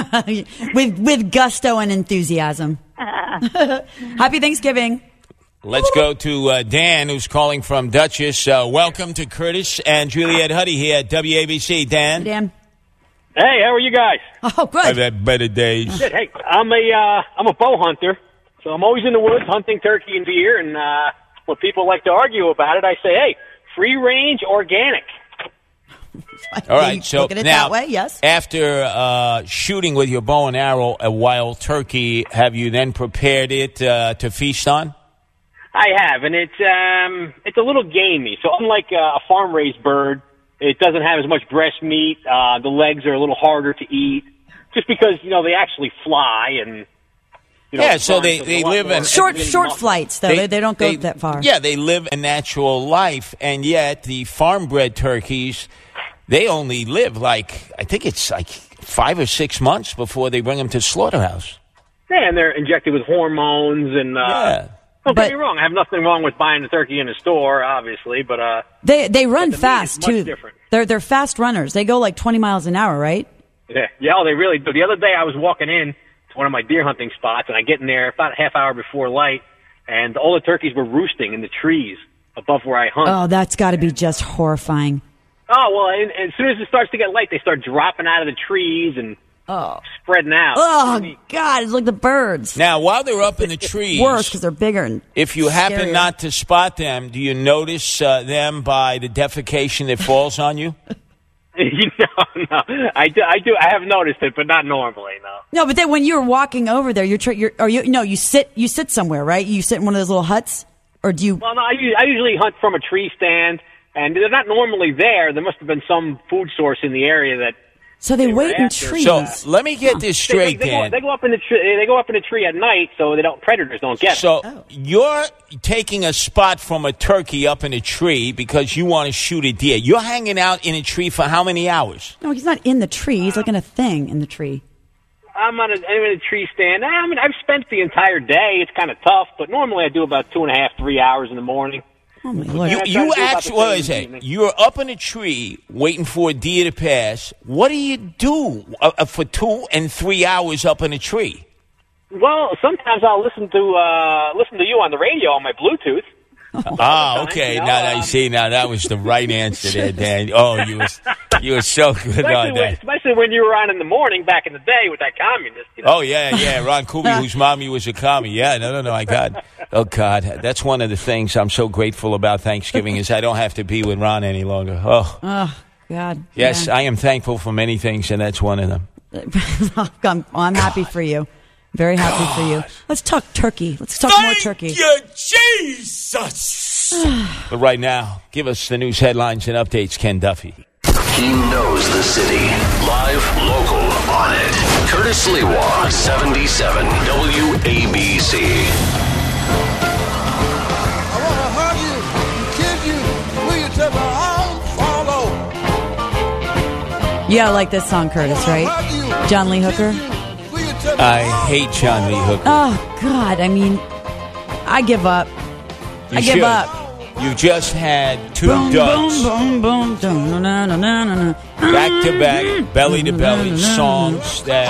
with gusto and enthusiasm. Happy Thanksgiving. Let's go to Dan, who's calling from Dutchess. Welcome to Curtis and Juliet Huddy here at WABC. Dan. Dan. Hey, how are you guys? Oh, good. I've had better days. Good. Hey, I'm a bow hunter, so I'm always in the woods hunting turkey and deer. And when people like to argue about it, I say, hey, free range, organic. All right, so look at it now, that way, yes. After shooting with your bow and arrow a wild turkey, have you then prepared it to feast on? I have, and it's a little gamey. So unlike a farm-raised bird, it doesn't have as much breast meat. The legs are a little harder to eat, just because they actually fly and. So they live in short flights, though. They don't go that far. Yeah, they live a natural life, and yet the farm-bred turkeys, they only live I think it's 5 or 6 months before they bring them to slaughterhouse. Yeah, and they're injected with hormones and. Don't get me wrong. I have nothing wrong with buying a turkey in a store, obviously, but they run fast too. Different. They're fast runners. They go like 20 miles an hour, right? Yeah, they really do. The other day I was walking in to one of my deer hunting spots, and I get in there about a half hour before light, and all the turkeys were roosting in the trees above where I hunt. Oh, that's got to be just horrifying. Oh well, and as soon as it starts to get light, they start dropping out of the trees and spreading out. Oh, God, it's like the birds. Now, while they're up in the trees, worse because they're bigger. And if you happen scarier. not to spot them, do you notice them by the defecation that falls on you? No, I do. I have noticed it, but not normally. No. No, but then when you're walking over there, you sit somewhere, right? You sit in one of those little huts, or do you? Well, no, I usually hunt from a tree stand, and they're not normally there. There must have been some food source in the area that. So they wait in trees. So let me get this straight, Dan. They go up in the tree. They go up in the tree at night, so predators don't get So them. you're taking a spot from a turkey up in a tree because you want to shoot a deer. You're hanging out in a tree for how many hours? No, he's not in the tree. He's like in a thing in the tree. I'm in a tree stand. I mean, I've spent the entire day. It's kind of tough, but normally I do about 2.5, 3 hours in the morning. Oh my Lord! You actually, what is it? You're up in a tree waiting for a deer to pass. What do you do for 2 and 3 hours up in a tree? Well, sometimes I'll listen to you on the radio on my Bluetooth. Oh, okay. Now you see. Now that was the right answer there, Dan. Oh, you were so good on that. Especially when you were on in the morning back in the day with that communist. You know? Oh yeah. Ron Kuby, whose mommy was a commie. Yeah, no. I got. Oh God, that's one of the things I'm so grateful about Thanksgiving is I don't have to be with Ron any longer. Oh God. Yes, yeah. I am thankful for many things, and that's one of them. I'm happy for you. Very happy for you. Let's talk turkey. Let's talk more turkey. Thank you, Jesus. But right now, give us the news headlines and updates, Ken Duffy. He knows the city. Live, local, on it. Curtis Lewa, 77 WABC. I want to hug you, kid you, will you tell my arms follow? Yeah, I like this song, Curtis, right? John Lee Hooker. I hate John Lee Hooker. Oh, God. I mean, I give up. I give up. You just had two Boom, duds. boom, boom, boom, dun, na, na, na, na, na. Back to back, belly to belly songs that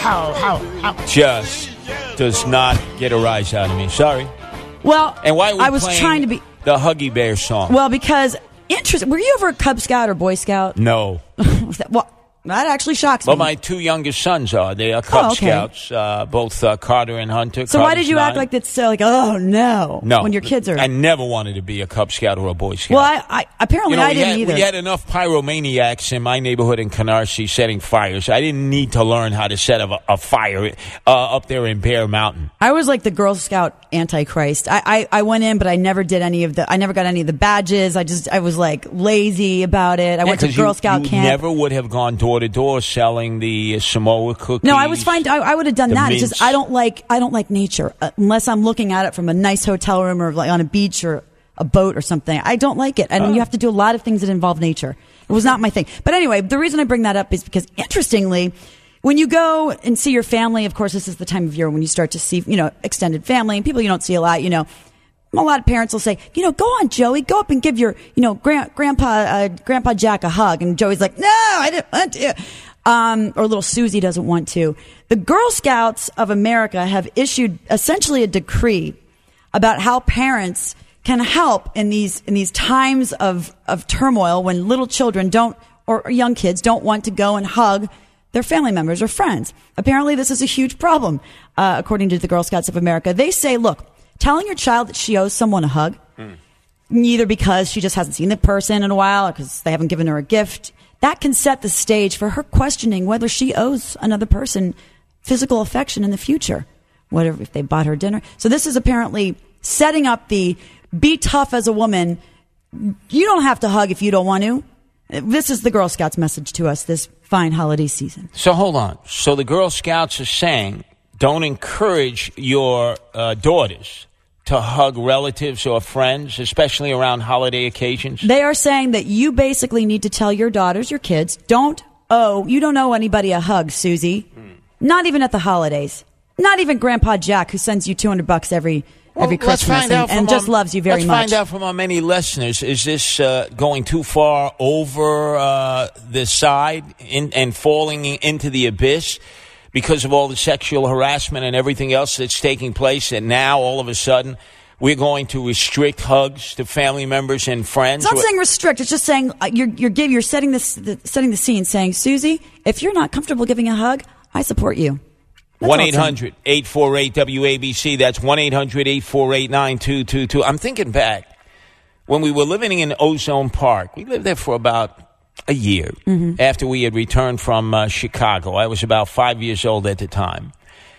just does not get a rise out of me. Sorry. Well, and why are we I was playing trying to be the Huggy Bear song? Well, because interesting. Were you ever a Cub Scout or Boy Scout? No. Well, that actually shocks me. Well, my two youngest sons are. They are Cub Scouts, both Carter and Hunter. So why did you act like that's like, oh, no, when your kids are... I never wanted to be a Cub Scout or a Boy Scout. Well, I apparently I didn't either. We had enough pyromaniacs in my neighborhood in Canarsie setting fires. I didn't need to learn how to set a fire up there in Bear Mountain. I was like the Girl Scout Antichrist. I went in, but I never did I never got any of the badges. I was like lazy about it. I went to Girl Scout camp. You never would have gone door to door selling the Samoa cookies. No, I was fine. I would have done that. mints. It's just I don't like nature unless I'm looking at it from a nice hotel room or like on a beach or a boat or something. I don't like it, and you have to do a lot of things that involve nature. It was not my thing. But anyway, the reason I bring that up is because interestingly, when you go and see your family, of course, this is the time of year when you start to see extended family and people you don't see a lot. A lot of parents will say, go on, Joey, go up and give your, Grandpa Jack a hug. And Joey's like, no, I didn't want to. Or little Susie doesn't want to. The Girl Scouts of America have issued essentially a decree about how parents can help in these times of turmoil when little children or young kids don't want to go and hug their family members or friends. Apparently this is a huge problem, according to the Girl Scouts of America. They say, look, telling your child that she owes someone a hug, either because she just hasn't seen the person in a while or because they haven't given her a gift, that can set the stage for her questioning whether she owes another person physical affection in the future, whatever if they bought her dinner. So this is apparently setting up the be tough as a woman. You don't have to hug if you don't want to. This is the Girl Scouts message to us this fine holiday season. So hold on. So the Girl Scouts are saying, don't encourage your daughters to hug relatives or friends, especially around holiday occasions? They are saying that you basically need to tell your daughters, your kids, you don't owe anybody a hug, Susie. Not even at the holidays. Not even Grandpa Jack, who sends you $200 every Christmas and just loves you very much. Let's find out from our many listeners, is this going too far over the side and falling into the abyss? Because of all the sexual harassment and everything else that's taking place, and now all of a sudden we're going to restrict hugs to family members and friends. It's not saying restrict. It's just saying you're setting the scene, saying, Susie, if you're not comfortable giving a hug, I support you. 1-800-848-WABC. That's 1-800-848-9222. I'm thinking back when we were living in Ozone Park. We lived there for about a year after we had returned from Chicago. I was about 5 years old at the time.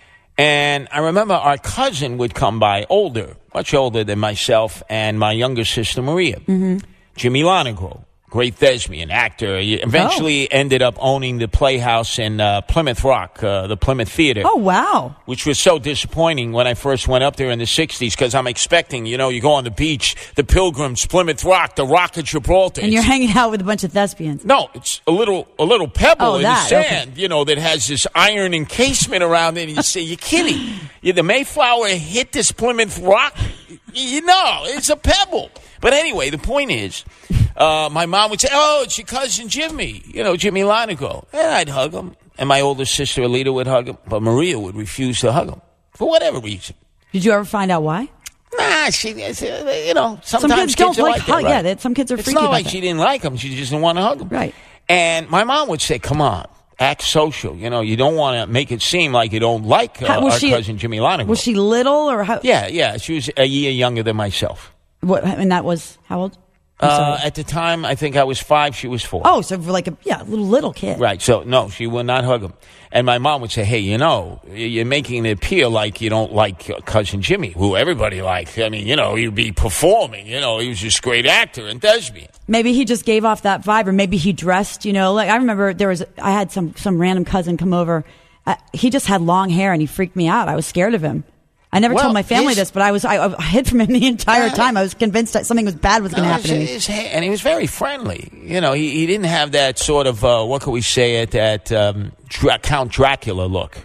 And I remember our cousin would come by, much older than myself and my younger sister, Maria. Jimmy Lonegro, great thespian, actor. He eventually ended up owning the Playhouse in Plymouth Rock, the Plymouth Theater. Oh, wow. Which was so disappointing when I first went up there in the 60s because I'm expecting, you go on the beach, the Pilgrims, Plymouth Rock, the Rock of Gibraltar. And you're hanging out with a bunch of thespians. No, it's a little pebble in the sand, okay. That has this iron encasement around it. And you say, you're kidding. The Mayflower hit this Plymouth Rock? It's a pebble. But anyway, the point is, my mom would say, oh, it's your cousin Jimmy, Jimmy Lonegro. And I'd hug him. And my older sister, Alita, would hug him. But Maria would refuse to hug him for whatever reason. Did you ever find out why? Nah, sometimes some kids don't like hug. Right? Yeah, some kids are freaky about that. It's not like that. she didn't like him. She just didn't want to hug him. Right. And my mom would say, come on. Act social. You don't want to make it seem like you don't like our cousin Jimmy Lonegro. Was she little or how? Yeah. She was a year younger than myself. What? And that was how old? At the time, I think I was 5. She was 4. Oh, so like a little kid. Right. So no, she would not hug him. And my mom would say, "Hey, you're making it appear like you don't like cousin Jimmy, who everybody liked. I mean, he'd be performing. He was this great actor and thespian." Maybe he just gave off that vibe, or maybe he dressed. Like I remember I had some random cousin come over. He just had long hair and he freaked me out. I was scared of him. I never told my family this, but I hid from him the entire time. I was convinced that something bad was going to happen to me. And he was very friendly. He didn't have that sort of, what could we say, that Count Dracula look.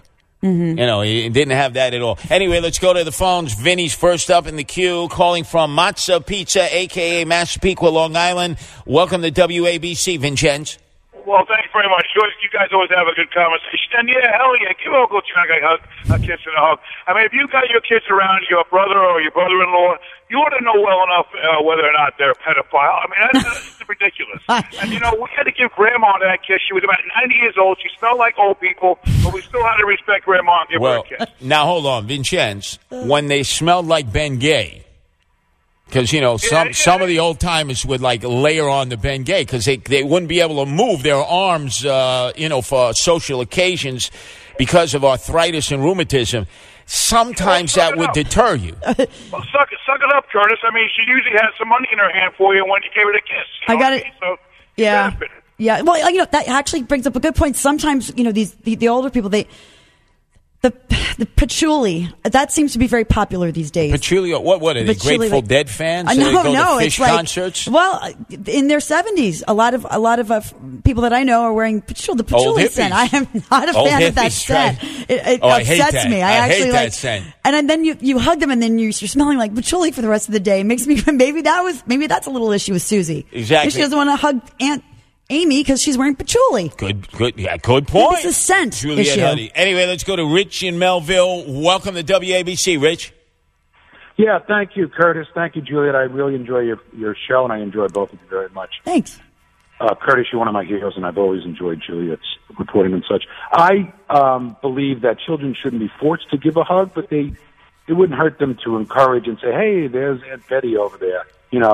He didn't have that at all. Anyway, let's go to the phones. Vinny's first up in the queue, calling from Matza Pizza, a.k.a. Massapequa, Long Island. Welcome to WABC, Vincenz. Well, thank you very much. You guys always have a good conversation. And hell yeah, give Uncle Chuck a kiss and a hug. I mean, if you got your kids around your brother or your brother-in-law, you ought to know well enough whether or not they're a pedophile. I mean, that's ridiculous. And, we had to give Grandma that kiss. She was about 90 years old. She smelled like old people, but we still had to respect Grandma and give her a kiss. Now, hold on, Vincenz. When they smelled like Ben Gay, because, some of the old-timers would, layer on the Ben Gay because they wouldn't be able to move their arms, for social occasions because of arthritis and rheumatism. Sometimes that would deter you. Well, suck it up, Curtis. I mean, she usually has some money in her hand for you when you gave her the kiss. I got it. So yeah. Yeah. Well, that actually brings up a good point. Sometimes, the older people, the patchouli, that seems to be very popular these days. Patchouli, what are they, Grateful Dead fans? No, they go to it's Fish concerts? Well, in their 70s, a lot of people that I know are wearing patchouli, the patchouli scent. I am not a fan of that scent. It upsets me. I actually hate that scent. And then you hug them, and then you're smelling like patchouli for the rest of the day. It makes me maybe that's a little issue with Susie. Exactly. Maybe she doesn't want to hug Aunt Amy because she's wearing patchouli. Good point. It's a scent Juliet issue. Huddy. Anyway, let's go to Rich in Melville. Welcome to WABC, Rich. Yeah, thank you, Curtis. Thank you, Juliet. I really enjoy your show, and I enjoy both of you very much. Thanks. Curtis, you're one of my heroes, and I've always enjoyed Juliet's reporting and such. I believe that children shouldn't be forced to give a hug, but it wouldn't hurt them to encourage and say, hey, there's Aunt Betty over there,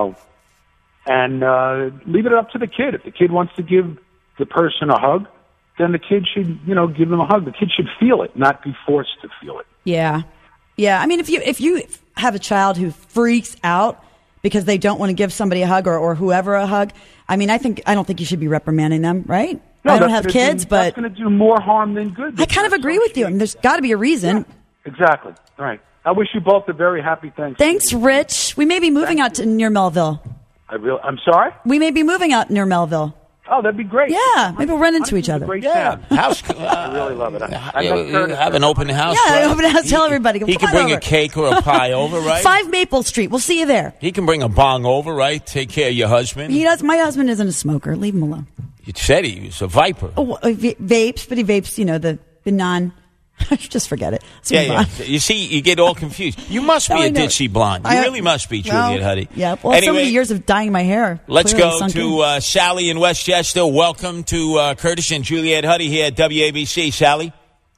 and leave it up to the kid. If the kid wants to give the person a hug, then the kid should, give them a hug. The kid should feel it, not be forced to feel it. Yeah. Yeah. I mean, if you have a child who freaks out because they don't want to give somebody a hug or whoever a hug, I mean, I don't think you should be reprimanding them, right? No, I don't have kids, but that's going to do more harm than good. I kind of agree with you. I mean, there's got to be a reason. Yeah, exactly. All right. I wish you both a very happy Thanksgiving. Thanks, Rich. We may be moving out to near Melville. I'm sorry? We may be moving out near Melville. Oh, that'd be great. Yeah, maybe we'll run into each other. House. I really love it. Have an open house. Yeah, right? open house. Tell everybody. He can bring a cake or a pie over, right? 5 Maple Street. We'll see you there. He can bring a bong over, right? Take care of your husband. He does. My husband isn't a smoker. Leave him alone. You said he was a viper. Oh, vapes, but he vapes, the non. Just forget it. Yeah. You see, you get all confused. You must be a ditzy blonde. You really must be, Juliet Huddy. Yeah. Well, anyway, so many years of dyeing my hair. Let's go to Sally in Westchester. Welcome to Curtis and Juliet Huddy here at WABC. Sally?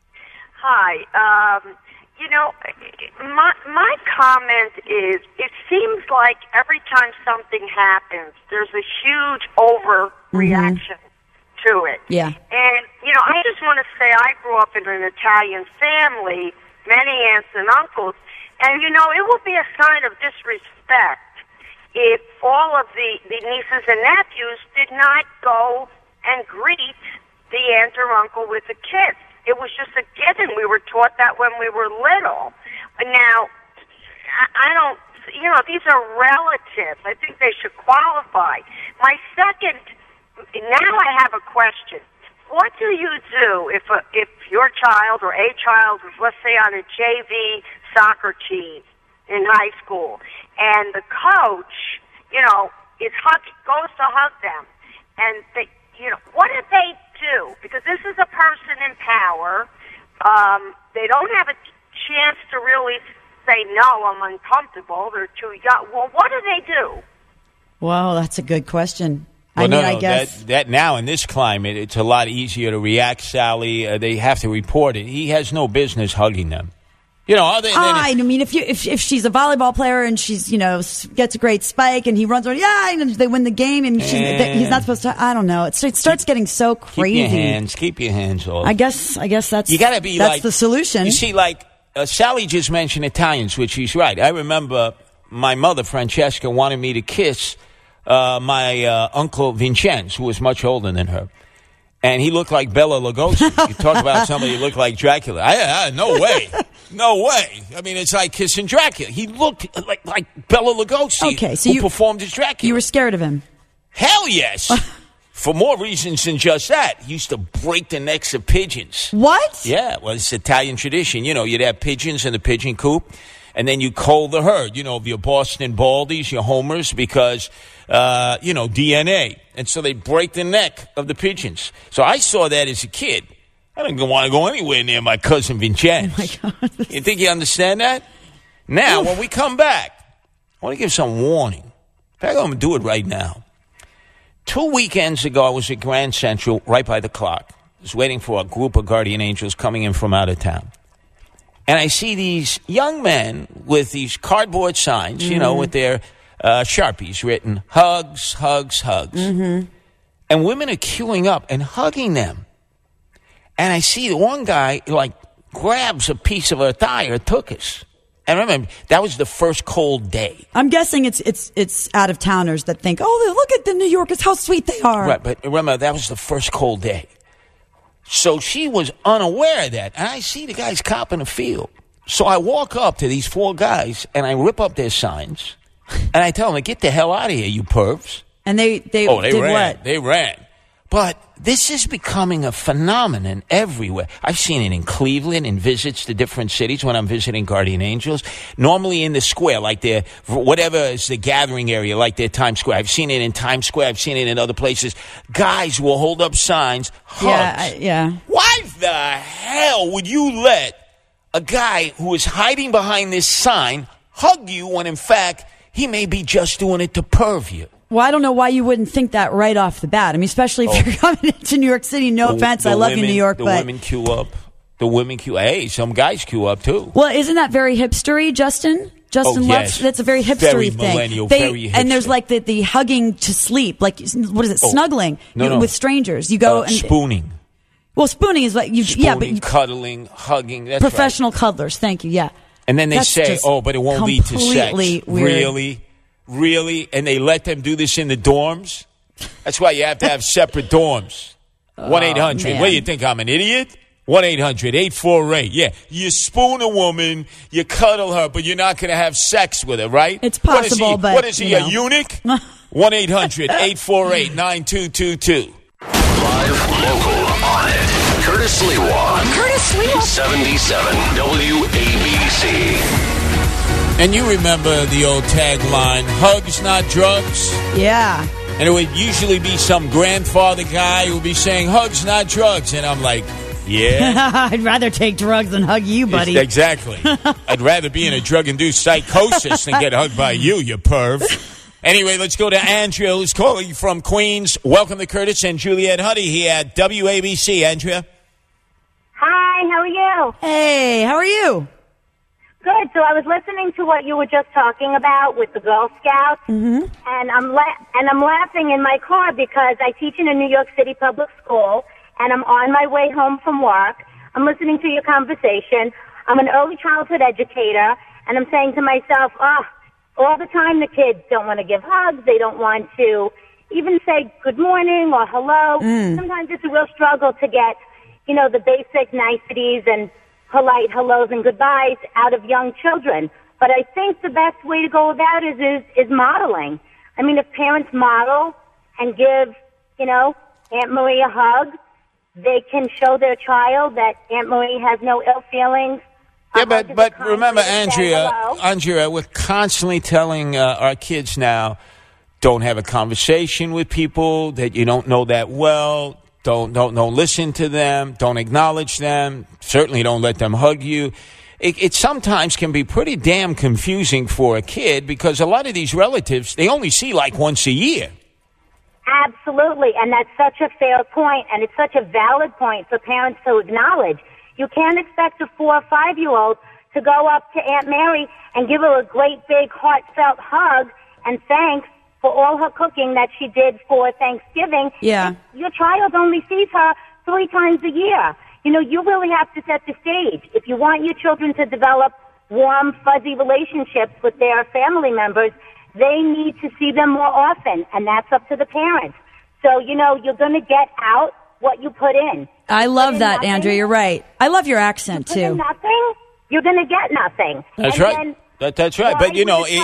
Hi. My comment is, it seems like every time something happens, there's a huge overreaction to it. Yeah. And, I just want to say I grew up in an Italian family, many aunts and uncles, and, it would be a sign of disrespect if all of the nieces and nephews did not go and greet the aunt or uncle with the kids. It was just a given. We were taught that when we were little. Now, I don't, these are relatives. I think they should qualify. My second, now I have a question. What do you do if your child or a child was, let's say, on a JV soccer team in high school, and the coach, goes to hug them, and they, what do they do? Because this is a person in power. They don't have a chance to really say, no, I'm uncomfortable. They're too young. Well, what do they do? Well, that's a good question. Well, I guess that now in this climate, it's a lot easier to react, Sally. They have to report it. He has no business hugging them. I mean, if she's a volleyball player and she's, gets a great spike and he runs over, and they win the game and he's not supposed to, I don't know. It starts getting so crazy. Keep your hands off. I guess that's, you gotta be that's the solution. You see, Sally just mentioned Italians, which she's right. I remember my mother, Francesca, wanted me to kiss my uncle Vincenzo, who was much older than her. And he looked like Bela Lugosi. You talk about somebody who looked like Dracula. No way. No way. I mean, it's like kissing Dracula. He looked like Bela Lugosi, who performed as Dracula. You were scared of him? Hell yes. For more reasons than just that. He used to break the necks of pigeons. What? Yeah, well, it's Italian tradition. You'd have pigeons in the pigeon coop, and then you cull the herd, your Boston Baldies, your homers, because, DNA. And so they break the neck of the pigeons. So I saw that as a kid. I didn't want to go anywhere near my cousin Vincenzo. Oh my God. You think you understand that? Now, when we come back, I want to give some warning. In fact, I'm going to do it right now. 2 weekends ago, I was at Grand Central right by the clock. I was waiting for a group of guardian angels coming in from out of town. And I see these young men with these cardboard signs, with their Sharpies written, hugs, hugs, hugs. Mm-hmm. And women are queuing up and hugging them. And I see the one guy, grabs a piece of her thigh or tuchus. And remember, that was the first cold day. I'm guessing it's out-of-towners that think, look at the New Yorkers, how sweet they are. Right, but remember, that was the first cold day. So she was unaware of that. And I see the guys copping a field. So I walk up to these 4 guys, and I rip up their signs. And I tell them, get the hell out of here, you pervs. And they did ran. what? They ran. But this is becoming a phenomenon everywhere. I've seen it in Cleveland in visits to different cities when I'm visiting guardian angels. Normally in the square, like their, whatever is the gathering area, like their Times Square. I've seen it in Times Square. I've seen it in other places. Guys will hold up signs, hugs. Yeah. Why the hell would you let a guy who is hiding behind this sign hug you when, in fact, he may be just doing it to perv you? Well, I don't know why you wouldn't think that right off the bat. I mean, especially if you're coming into New York City. No offense, I love you, New York, but the women queue up. The women queue. Hey, some guys queue up too. Well, isn't that very hipstery, Justin? Justin yes. That's a very hipstery very thing. Millennial, very hipster. And there's like the hugging to sleep, like what is it? Snuggling with strangers. You go and spooning. Well, spooning is like spooning, cuddling, hugging. That's professional cuddlers. Thank you. Yeah. And then they say, but it won't lead to sex. Weird. Really? And they let them do this in the dorms? That's why you have to have separate dorms. 1-800. What do you think? I'm an idiot? 1-800-848. Yeah. You spoon a woman, you cuddle her, but you're not going to have sex with her, right? It's possible, but. What is he, a eunuch? 1-800-848-9222. Live, local, on it. Curtis Lewa. 77 WABC. And you remember the old tagline, hugs, not drugs? Yeah. And it would usually be some grandfather guy who would be saying, hugs, not drugs. And I'm like, yeah. I'd rather take drugs than hug you, buddy. Exactly. I'd rather be in a drug-induced psychosis than get hugged by you, you perv. Anyway, let's go to Andrea, who's calling from Queens. Welcome to Curtis and Juliet Huddy here at WABC. Andrea? Hi. Hi, how are you? Hey, how are you? Good. So I was listening to what you were just talking about with the Girl Scouts, and I'm laughing in my car because I teach in a New York City public school, and I'm on my way home from work. I'm listening to your conversation. I'm an early childhood educator, and I'm saying to myself, all the time the kids don't want to give hugs. They don't want to even say good morning or hello. Sometimes it's a real struggle to get, the basic niceties and polite hellos and goodbyes out of young children. But I think the best way to go about it is modeling. I mean, if parents model and give, Aunt Marie a hug, they can show their child that Aunt Marie has no ill feelings. Yeah, but remember, Andrea, we're constantly telling our kids now, don't have a conversation with people that you don't know that well. Don't listen to them. Don't acknowledge them. Certainly don't let them hug you. It sometimes can be pretty damn confusing for a kid because a lot of these relatives, they only see like once a year. Absolutely, and that's such a fair point, and it's such a valid point for parents to acknowledge. You can't expect a 4 or 5-year-old to go up to Aunt Mary and give her a great big heartfelt hug and thanks for all her cooking that she did for Thanksgiving. Yeah. Your child only sees her 3 times a year. You really have to set the stage. If you want your children to develop warm, fuzzy relationships with their family members, they need to see them more often, and that's up to the parents. So, you're going to get out what you put in. I love that, Andrea. You're right. I love your accent, you put in too. nothing, you're going to get nothing. That's and right. That's right. But,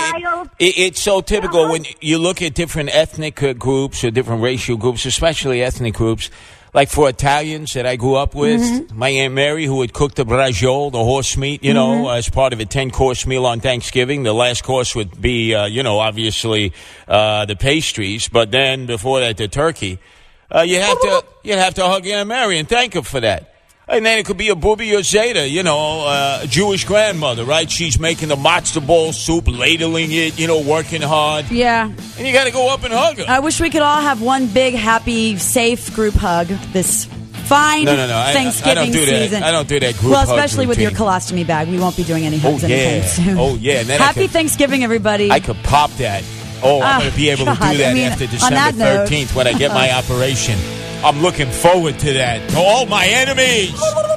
it's so typical when you look at different ethnic groups or different racial groups, especially ethnic groups. Like for Italians that I grew up with, my Aunt Mary, who would cook the braciole, the horse meat, as part of a 10-course meal on Thanksgiving. The last course would be, obviously the pastries. But then before that, the turkey. You'd have to hug Aunt Mary and thank her for that. And then it could be a Booby or Zeta, a Jewish grandmother, right? She's making the matzo ball soup, ladling it, working hard. Yeah. And you got to go up and hug her. I wish we could all have one big, happy, safe group hug this fine Thanksgiving season. I don't do that group hug especially with routine. your colostomy bag. We won't be doing any hugs anytime soon. Oh, yeah. And then Happy Thanksgiving, everybody. I could pop that. I'm going to be able to do that after December 13th when I get my operation. I'm looking forward to that. To all my enemies.